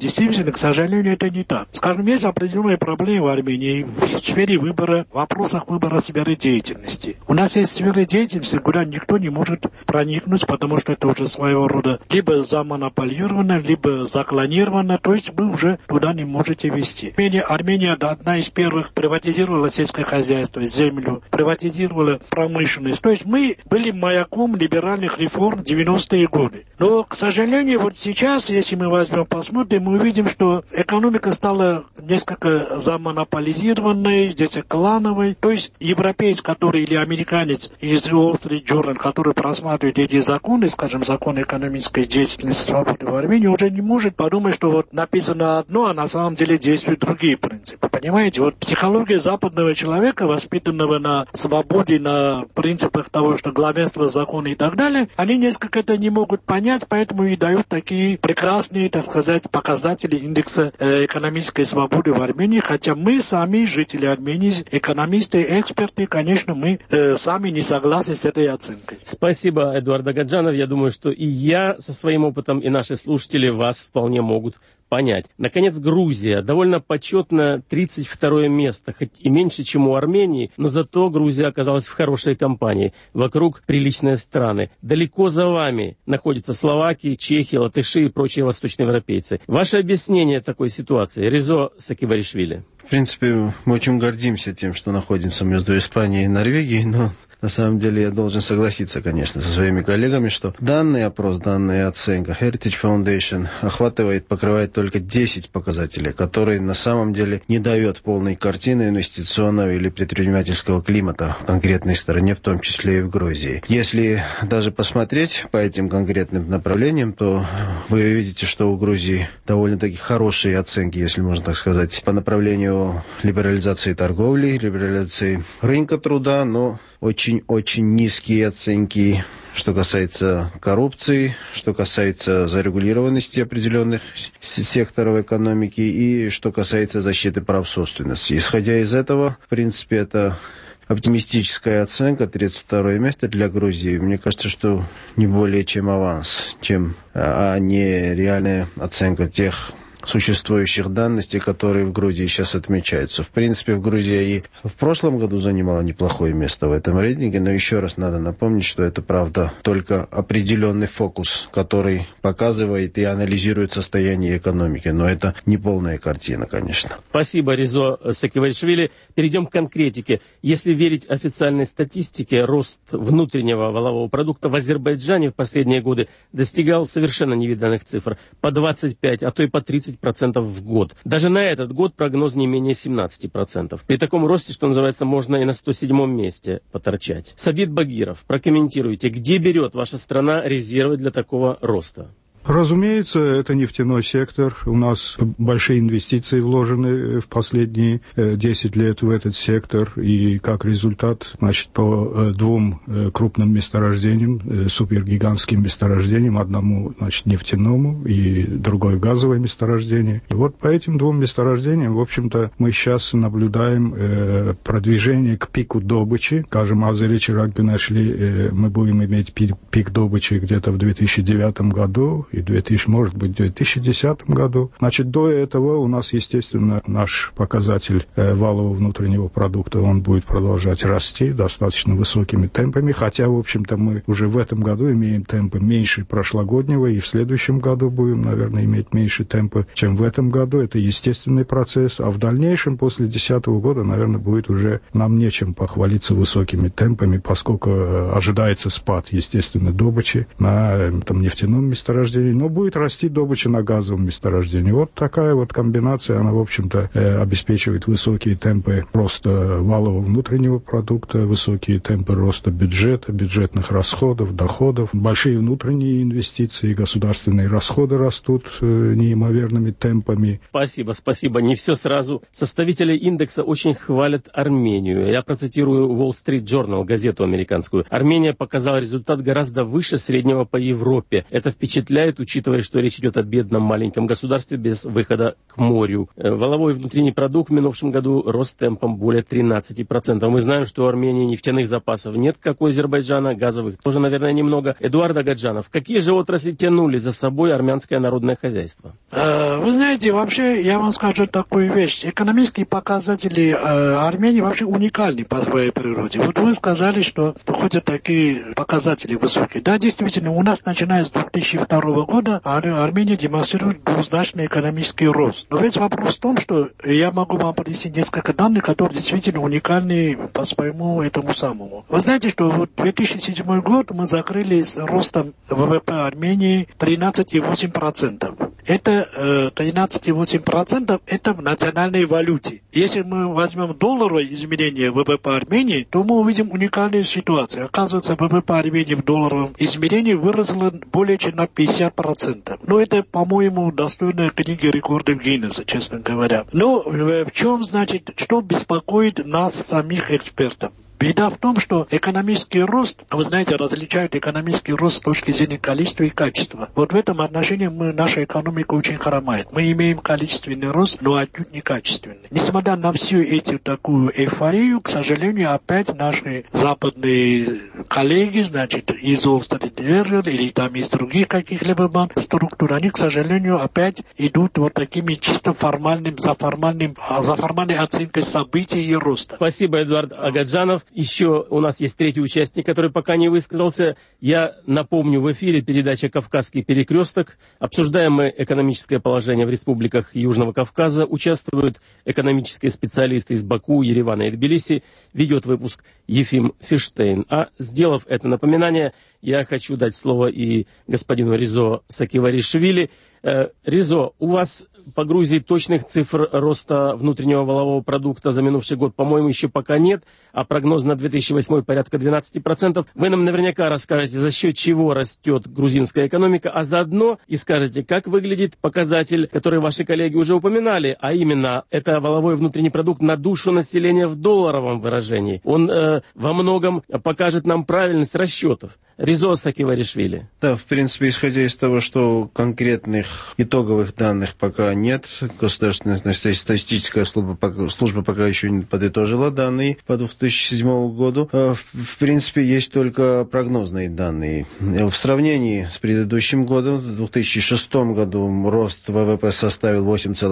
к сожалению, это не так. Скажем, есть определенные проблемы в Армении в сфере выбора, в вопросах выбора сферы деятельности. У нас есть сферы деятельности, куда никто не может проникнуть, потому что это уже своего рода либо замонополировано, либо заклонировано, то есть вы уже туда не можете вести. Армения одна из первых приватизировала сельское хозяйство, землю, приватизировала промышленность. То есть мы были маяком либеральных реформ в 90-е годы. Но, к сожалению, вот сейчас, если мы посмотрим, мы увидим, что экономика стала несколько замонополизированной, здесь клановой. То есть европеец, или американец из Wall Street Journal, который просматривает эти законы, скажем, законы экономической деятельности свободы в Армении, уже не может подумать, что вот написано одно, а на самом деле действуют другие принципы. Понимаете, вот психология западного человека, воспитанного на свободе, на принципах того, что главенство закона и так далее, они несколько это не могут понять, поэтому и дают такие прекрасные, так сказать, показатели индекса экономической свободы в Армении, хотя мы сами, жители Армении, экономисты, эксперты, конечно, мы сами не согласны с этой оценкой. Спасибо, Эдуард Агаджанов. Я думаю, что и я со своим опытом, и наши слушатели вас вполне могут понять. Наконец, Грузия. Довольно почетно 32-е место, хоть и меньше, чем у Армении, но зато Грузия оказалась в хорошей компании. Вокруг приличные страны. Далеко за вами находятся Словакия, Чехия, латыши и прочие восточноевропейцы. Ваше объяснение такой ситуации, Резо Сакибаришвили? В принципе, мы очень гордимся тем, что находимся между Испанией и Норвегией, но на самом деле я должен согласиться, конечно, со своими коллегами, что данный опрос, данная оценка Heritage Foundation покрывает только 10 показателей, которые на самом деле не дают полной картины инвестиционного или предпринимательского климата в конкретной стране, в том числе и в Грузии. Если даже посмотреть по этим конкретным направлениям, то вы видите, что у Грузии довольно-таки хорошие оценки, если можно так сказать, по направлению либерализации торговли, либерализации рынка труда, но очень-очень низкие оценки, что касается коррупции, что касается зарегулированности определенных секторов экономики и что касается защиты прав собственности. Исходя из этого, в принципе, это оптимистическая оценка, 32-е место для Грузии. Мне кажется, что не более чем аванс, а не реальная оценка тех существующих данностей, которые в Грузии сейчас отмечаются. В принципе, в Грузии и в прошлом году занимала неплохое место в этом рейтинге, но еще раз надо напомнить, что это, правда, только определенный фокус, который показывает и анализирует состояние экономики, но это не полная картина, конечно. Спасибо, Резо Сакибаришвили. Перейдем к конкретике. Если верить официальной статистике, рост внутреннего валового продукта в Азербайджане в последние годы достигал совершенно невиданных цифр. По 25, а то и по 30% в год. Даже на этот год прогноз не менее 17%. При таком росте, что называется, можно и на 107-м месте поторчать. Сабит Багиров, прокомментируйте, где берет ваша страна резервы для такого роста? Разумеется, это нефтяной сектор. У нас большие инвестиции вложены в последние 10 лет в этот сектор. И как результат, по двум крупным месторождениям, супергигантским месторождениям, одному, нефтяному и другое газовое месторождение. И вот по этим двум месторождениям, в общем-то, мы сейчас наблюдаем продвижение к пику добычи. Скажем, Азери-Чирак-Гюнешли мы будем иметь пик добычи где-то в 2009 году. и может быть, в 2010 году. Значит, до этого у нас, естественно, наш показатель валового внутреннего продукта, он будет продолжать расти достаточно высокими темпами, хотя, в общем-то, мы уже в этом году имеем темпы меньше прошлогоднего, и в следующем году будем, наверное, иметь меньше темпы, чем в этом году. Это естественный процесс, а в дальнейшем, после 2010 года, наверное, будет уже нам нечем похвалиться высокими темпами, поскольку ожидается спад, естественно, добычи на нефтяном месторождении, но будет расти добыча на газовом месторождении. Вот такая вот комбинация, она, в общем-то, обеспечивает высокие темпы роста валового внутреннего продукта, высокие темпы роста бюджета, бюджетных расходов, доходов, большие внутренние инвестиции, государственные расходы растут неимоверными темпами. Спасибо. Не все сразу. Составители индекса очень хвалят Армению. Я процитирую Wall Street Journal, газету американскую. Армения показала результат гораздо выше среднего по Европе. Это впечатляет, учитывая, что речь идет о бедном маленьком государстве без выхода к морю. Валовой внутренний продукт в минувшем году рос темпом более 13%. Мы знаем, что у Армении нефтяных запасов нет, как у Азербайджана, газовых тоже, наверное, немного. Эдуард Агаджанов, какие же отрасли тянули за собой армянское народное хозяйство? Вы знаете, вообще, я вам скажу такую вещь. Экономические показатели Армении вообще уникальны по своей природе. Вот вы сказали, что выходят такие показатели высокие. Да, действительно, у нас, начиная с 2002 года, Армения демонстрирует двузначный экономический рост. Но весь вопрос в том, что я могу вам привести несколько данных, которые действительно уникальны по своему этому самому. Вы знаете, что вот 2007 год мы закрыли с ростом ВВП Армении 13,8%. Это 13,8% это в национальной валюте. Если мы возьмем долларовое измерение ВВП Армении, то мы увидим уникальную ситуацию. Оказывается, ВВП Армении в долларовом измерении выросло более чем на 50%. Но это, по-моему, достойная книги рекордов Гиннесса, честно говоря. Но в чем, значит, что беспокоит нас, самих экспертов? Беда в том, что экономический рост, вы знаете, различают экономический рост с точки зрения количества и качества. Вот в этом отношении наша экономика очень хромает. Мы имеем количественный рост, но отнюдь не качественный. Несмотря на всю эту такую эйфорию, к сожалению, опять наши западные коллеги, значит, из Wall Street Journal или там из других каких-либо структур, они, к сожалению, опять идут вот такими чисто за формальной оценкой событий и роста. Спасибо, Эдуард Агаджанов. Еще у нас есть третий участник, который пока не высказался. Я напомню, в эфире передача «Кавказский перекресток». Обсуждаем мы экономическое положение в республиках Южного Кавказа. Участвуют экономические специалисты из Баку, Еревана и Тбилиси. Ведет выпуск Ефим Фиштейн. А сделав это напоминание, я хочу дать слово и господину Резо Сакиваришвили. Резо, у вас по Грузии точных цифр роста внутреннего валового продукта за минувший год, по-моему, еще пока нет, а прогноз на 2008 порядка 12%. Вы нам наверняка расскажете, за счет чего растет грузинская экономика, а заодно и скажете, как выглядит показатель, который ваши коллеги уже упоминали, а именно это валовой внутренний продукт на душу населения в долларовом выражении. Он во многом покажет нам правильность расчетов. Резо Сакиваришвили. Да, в принципе, исходя из того, что конкретных итоговых данных пока нет, Государственная статистическая служба пока еще не подытожила данные по 2007 году. В принципе, есть только прогнозные данные. В сравнении с предыдущим годом, в 2006 году рост ВВП составил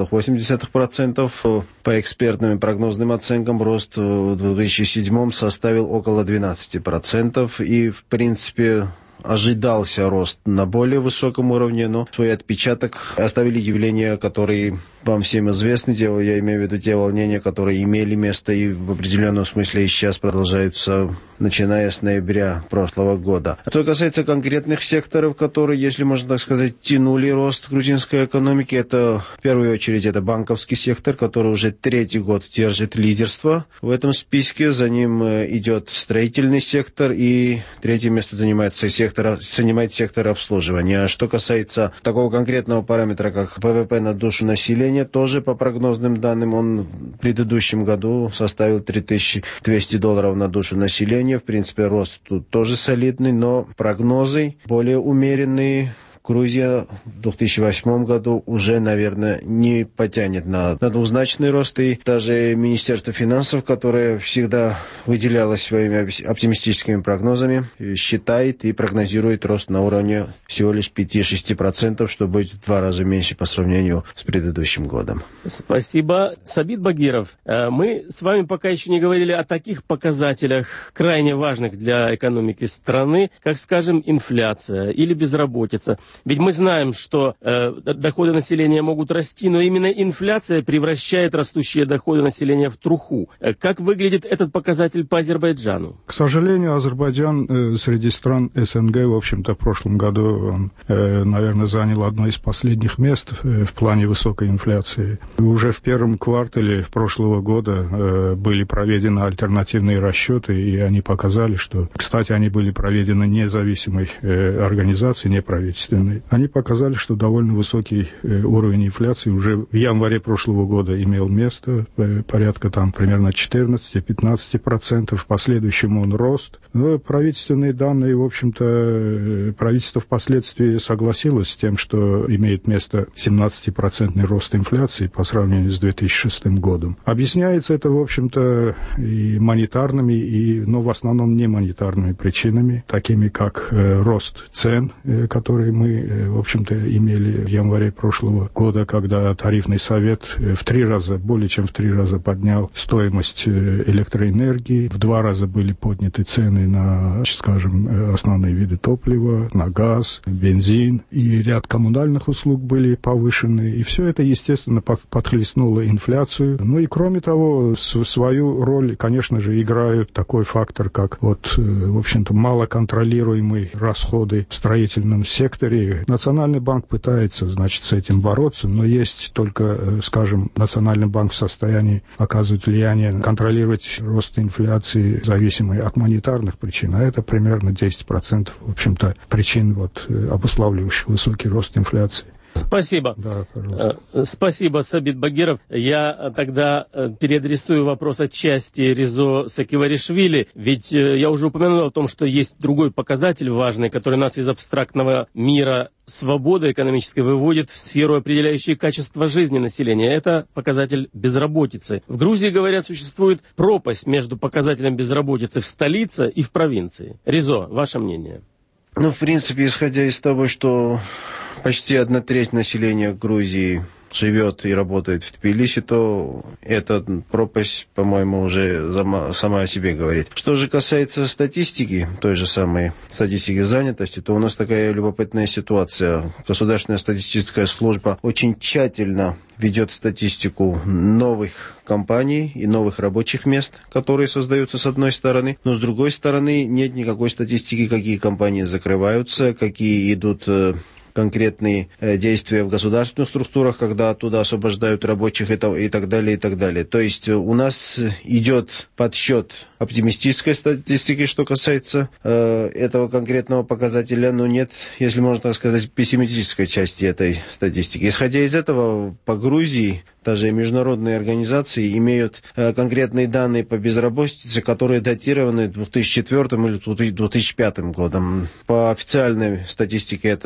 8,8%. По экспертным и прогнозным оценкам рост в 2007 составил около 12%. И, в принципе, ожидался рост на более высоком уровне, но свой отпечаток оставили явления, которые вам всем известны, я имею в виду те волнения, которые имели место и в определенном смысле и сейчас продолжаются, начиная с ноября прошлого года. А что касается конкретных секторов, которые, если можно так сказать, тянули рост грузинской экономики, это в первую очередь это банковский сектор, который уже третий год держит лидерство в этом списке. За ним идет строительный сектор, и третье место занимает сектор обслуживания. А что касается такого конкретного параметра, как ВВП на душу населения, тоже по прогнозным данным он в предыдущем году составил $3200 на душу населения. В принципе, рост тут тоже солидный, но прогнозы более умеренные Грузия в 2008 году уже, наверное, не потянет на двузначный рост. И даже Министерство финансов, которое всегда выделялось своими оптимистическими прогнозами, считает и прогнозирует рост на уровне всего лишь 5-6%, что будет в 2 раза меньше по сравнению с предыдущим годом. Спасибо. Сабит Багиров, мы с вами пока еще не говорили о таких показателях, крайне важных для экономики страны, как, скажем, инфляция или безработица. Ведь мы знаем, что доходы населения могут расти, но именно инфляция превращает растущие доходы населения в труху. Как выглядит этот показатель по Азербайджану? К сожалению, Азербайджан среди стран СНГ, в общем-то, в прошлом году, он, наверное, занял одно из последних мест в плане высокой инфляции. Уже в первом квартале прошлого года были проведены альтернативные расчеты, и они показали, что, кстати, они были проведены независимой организацией, неправительственной. Они показали, что довольно высокий уровень инфляции уже в январе прошлого года имел место, порядка там примерно 14-15%. В последующем он рост. Но правительственные данные, в общем-то, правительство впоследствии согласилось с тем, что имеет место 17% рост инфляции по сравнению с 2006 годом. Объясняется это, в общем-то, и монетарными, но в основном не монетарными причинами, такими как рост цен, которые мы, в общем-то, имели в январе прошлого года, когда тарифный совет более чем в 3 раза поднял стоимость электроэнергии, в 2 раза были подняты цены на, скажем, основные виды топлива, на газ, бензин, и ряд коммунальных услуг были повышены, и все это, естественно, подхлестнуло инфляцию. Ну и, кроме того, свою роль, конечно же, играют такой фактор, как, в общем-то, малоконтролируемые расходы в строительном секторе. Национальный банк пытается, значит, с этим бороться, но есть только, скажем, Национальный банк в состоянии оказывать влияние, контролировать рост инфляции, зависимой от монетарных причин, а это примерно 10%, в общем-то, причин, обуславливающих высокий рост инфляции. Спасибо. Да, спасибо, Сабит Багиров. Я тогда переадресую вопрос отчасти Резо Сакиваришвили, ведь я уже упомянул о том, что есть другой показатель важный, который нас из абстрактного мира свободы экономической выводит в сферу, определяющую качество жизни населения. Это показатель безработицы. В Грузии, говорят, существует пропасть между показателем безработицы в столице и в провинции. Резо, ваше мнение? В принципе, исходя из того, что почти 1/3 населения Грузии живет и работает в Тбилиси, то эта пропасть, по-моему, уже сама о себе говорит. Что же касается статистики, той же самой статистики занятости, то у нас такая любопытная ситуация. Государственная статистическая служба очень тщательно ведет статистику новых компаний и новых рабочих мест, которые создаются с одной стороны, но с другой стороны нет никакой статистики, какие компании закрываются, какие идут конкретные действия в государственных структурах, когда оттуда освобождают рабочих и так далее, и так далее. То есть у нас идет подсчет оптимистической статистики, что касается этого конкретного показателя, но нет, если можно так сказать, пессимистической части этой статистики. Исходя из этого, по Грузии даже международные организации имеют конкретные данные по безработице, которые датированы 2004 или 2005 годом. По официальной статистике это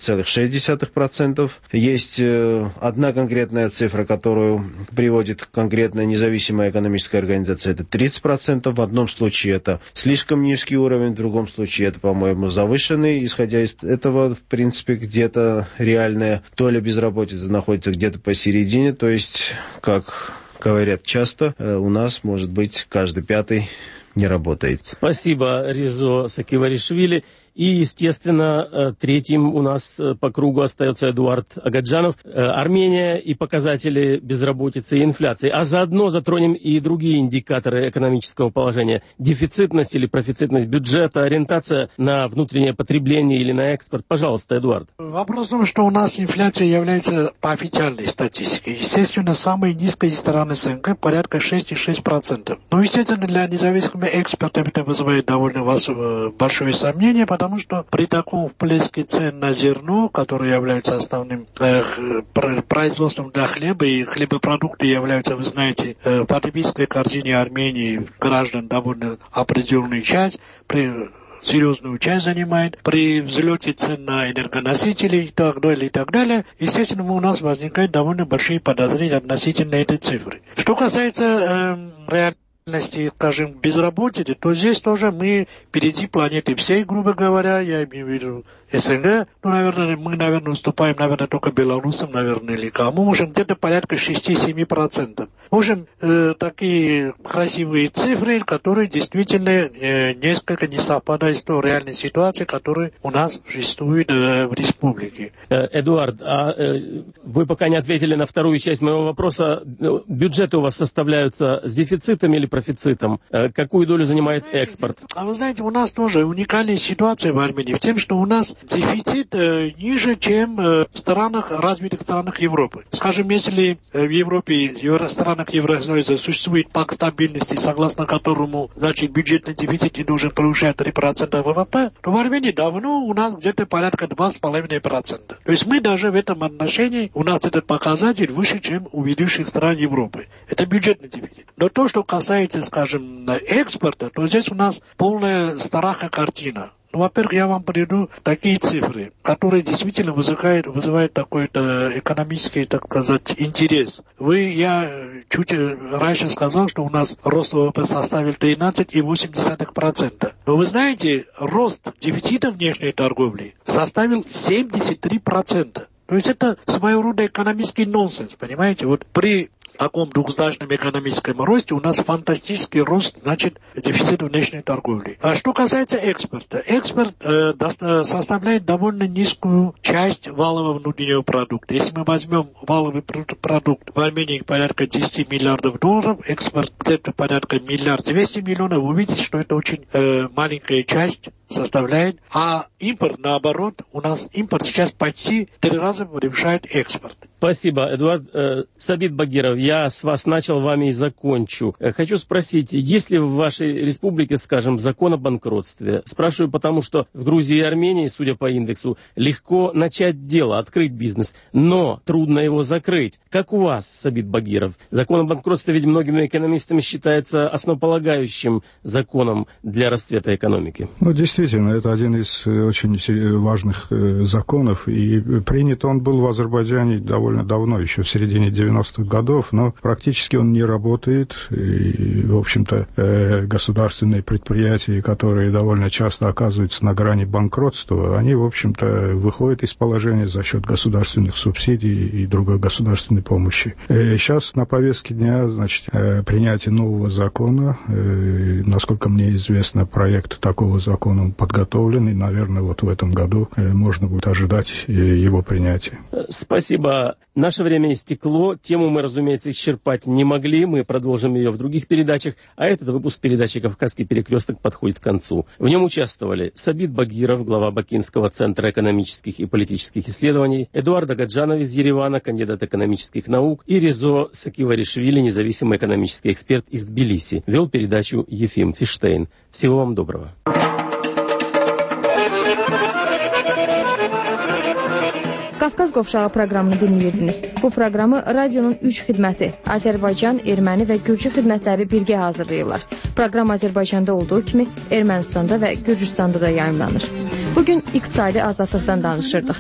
12,6%. Есть одна конкретная цифра, которую приводит конкретная независимая экономическая организация, это 30%. В одном случае это слишком низкий уровень, в другом случае это, по-моему, завышенный. Исходя из этого, в принципе, где-то реальная доля безработицы находится где-то посередине, то есть, как говорят часто, у нас, может быть, каждый 5-й не работает. Спасибо, Резо Сакиваришвили. И, естественно, третьим у нас по кругу остается Эдуард Агаджанов. Армения и показатели безработицы и инфляции. А заодно затронем и другие индикаторы экономического положения. Дефицитность или профицитность бюджета, ориентация на внутреннее потребление или на экспорт. Пожалуйста, Эдуард. Вопрос в том, что у нас инфляция является по официальной статистике. Естественно, самой низкой из стран СНГ порядка 6,6%. Но, естественно, для независимых экспертов это вызывает довольно большое сомнение, потому что при таком всплеске цен на зерно, которое является основным производством для хлеба, и хлебопродукты являются, вы знаете, в потребительской корзине Армении граждан довольно определенная часть, при серьезную часть занимает при взлете цен на энергоносители и так далее. Естественно, у нас возникают довольно большие подозрения относительно этой цифры. Что касается реальности, скажем, безработицы, то здесь тоже мы впереди планеты всей, грубо говоря, я имею в виду СНГ, мы, уступаем, только белорусам, или кому, в общем, где-то порядка 6-7%. В общем, такие красивые цифры, которые действительно несколько не совпадают с той реальной ситуацией, которая у нас существует в республике. Эдуард, вы пока не ответили на вторую часть моего вопроса. Бюджеты у вас составляются с дефицитом или профицитом? Какую долю занимает экспорт? А вы знаете, у нас тоже уникальная ситуация в Армении в том, что у нас дефицит ниже, чем в развитых странах Европы. Скажем, если в Европе, в странах Евросоюза существует пакт стабильности, согласно которому, значит, бюджетный дефицит не должен превышать 3% ВВП, то в Армении давно у нас где-то порядка 2,5%. То есть мы даже в этом отношении, у нас этот показатель выше, чем у ведущих стран Европы. Это бюджетный дефицит. Но то, что касается, скажем, экспорта, то здесь у нас полная старая картина. Во-первых, я вам приведу такие цифры, которые действительно вызывают такой-то экономический, так сказать, интерес. Я чуть раньше сказал, что у нас рост ВВП составил 13,8%. Но вы знаете, рост дефицита внешней торговли составил 73%. То есть это своего рода экономический нонсенс, понимаете? Вот при таком двухзначном экономическом росте у нас фантастический рост, значит, дефицита внешней торговли. А что касается экспорта, экспорт составляет довольно низкую часть валового внутреннего продукта. Если мы возьмем валовый продукт в Армении порядка 10 миллиардов долларов, экспорт где-то порядка 1 200 миллионов, вы увидите, что это очень маленькая часть составляет. А импорт, наоборот, у нас импорт сейчас почти 3 раза превышает экспорт. Спасибо, Эдуард. Сабит Багиров, я с вас начал, вами и закончу. Хочу спросить, есть ли в вашей республике, скажем, закон о банкротстве? Спрашиваю потому, что в Грузии и Армении, судя по индексу, легко начать дело, открыть бизнес, но трудно его закрыть. Как у вас, Сабит Багиров? Закон о банкротстве ведь многими экономистами считается основополагающим законом для расцвета экономики. Действительно, это один из очень важных законов, и принят он был в Азербайджане довольно давно, еще в середине 90-х годов, но практически он не работает, и, в общем-то, государственные предприятия, которые довольно часто оказываются на грани банкротства, они, в общем-то, выходят из положения за счет государственных субсидий и другой государственной помощи. Сейчас на повестке дня, значит, принятие нового закона, насколько мне известно, проект такого закона подготовлен, и, наверное, вот в этом году можно будет ожидать его принятия. Спасибо. Наше время истекло. Тему мы, разумеется, исчерпать не могли. Мы продолжим ее в других передачах. А этот выпуск передачи «Кавказский перекресток» подходит к концу. В нем участвовали Сабит Багиров, глава Бакинского центра экономических и политических исследований, Эдуард Агаджанов из Еревана, кандидат экономических наук, и Резо Сакиваришвили, независимый экономический эксперт из Тбилиси. Вел передачу Ефим Фиштейн. Всего вам доброго. Qafqaz Qovşağı proqramını dinləyirdiniz. Bu proqramı radionun 3 xidməti, Azərbaycan, Erməni və Gürcü xidmətləri birgə hazırlayırlar. Proqram Azərbaycanda olduğu kimi Ermənistanda və Gürcüstanda da yayımlanır. Bugün iqtisadi azadlıqdan danışırdıq.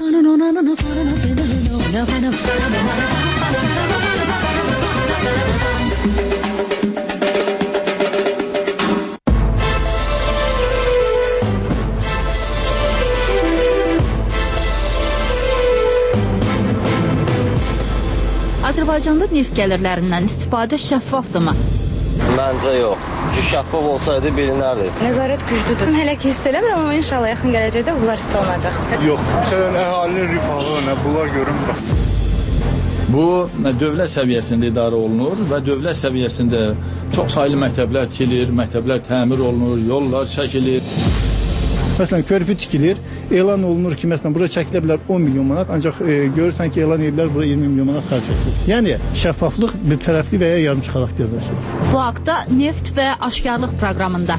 Azərbaycanda neft gəlirlərindən istifadə şəffafdırmı? Məncə yox. Çünki şəffaf olsaydı bilinərdi. Nəzarət güclüdür. Hələ ki hiss eləmirəm, amma inşallah yaxın gələcəkdə bunlar hiss olunacaq. Yox, məsələn, əhalinin rifahı, bunlar görünmür. Bu, dövlət səviyyəsində idarə olunur və dövlət səviyyəsində çox saylı məktəblər tikilir, məktəblər təmir olunur, yollar çəkilir. Məsələn, körpü tikilir, elan olunur ki, məsələn, bura çəkilə bilər 10 milyon manat, ancaq görürsən ki, elan edilər bura 20 milyon manat xərc edilir. Yəni, şəffaflıq bir tərəfli və ya yarımçı xarakterdir. Bu haqda Neft və Aşkarlıq proqramında.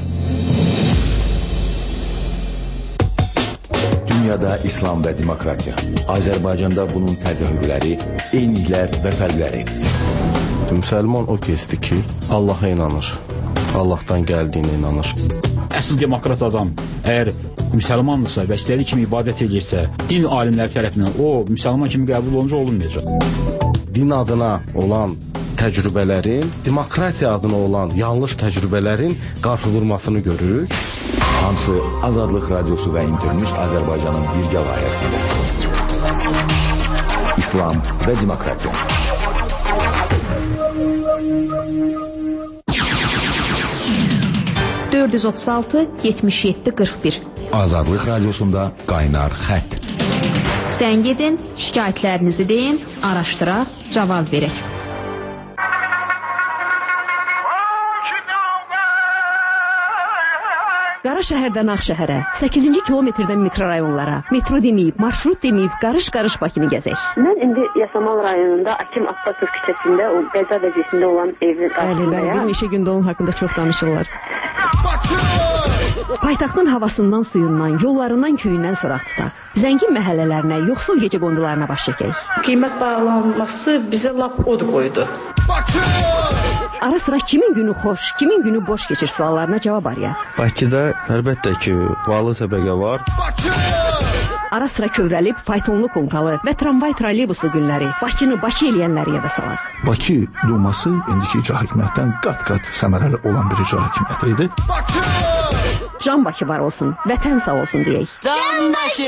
Dünyada İslam və demokratiya. Azərbaycanda bunun təzahürləri, eyniliklər və fərqləri. Müsəlman o kəsdir ki, Allaha inanır, Allahdan gəldiyinə inanır. Əsl demokrat adam əgər müsəlmandırsa və istədiyi kimi ibadət edirsə, din alimləri tərəfindən o müsəlman kimi qəbul olunca olunmayacaq. Din adına olan təcrübələrin, demokratiya adına olan yanlış təcrübələrin qarşıdurmasını görürük. Hamısı Azadlıq Radiosu və İnternews Azərbaycanın birgə layihəsində. İslam və demokratiya. (436-77-41) Azadlıq Radiosunda qaynar xətt. Sən gedin, şikayətlərinizi deyin, araşdıraq, cavab verək. Qara şəhərdən Ağşəhərə, 8-ci kilometrdən mikrorayonlara, metro deməyib, marşrut deməyib, qarış-qarış Bakını gəzək. Mən indi Yasamal rayonunda Akim Abbasov küçəsində, o qəza vəziyyətində olan evin qarşısındayam. Bəli, bir neçə gündə onun haqqında çox danışırlar. Paytaxtın havasından, suyundan, yollarından, köyündən soraq tutaq. Zəngin məhəllələrinə, yoxsul gecə qondularına baş çəkək. Qiymət bağlanması bizə lap od qoydu. Ara sıra kimin günü xoş, kimin günü boş keçir suallarına cavab arayaq. Bakıda əlbəttə ki, varlı təbəqə var. Ara sıra kövrəlib, faytonlu konkalı və tramvay trolleybusu günləri, Bakını Bakı eləyənləri yada salaq. Bakı Duması indiki icra hakimiyyətdən qat-qat səmərəli olan bir icra hakimiyyəti idi. Can Bakı var olsun, vətən sağ olsun deyək. Can Bakı!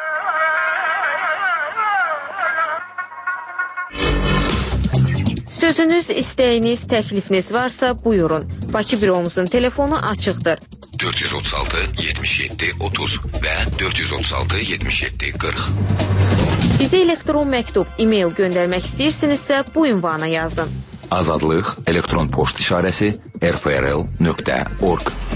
Sözünüz, istəyiniz, təklifiniz varsa buyurun. Bakı büromuzun telefonu açıqdır. 436 77 30 və 436 77 40. Bizə elektron məktub, e-mail göndərmək istəyirsinizsə bu ünvana yazın. Azadlıq elektron poçt işarəsi rfrl.org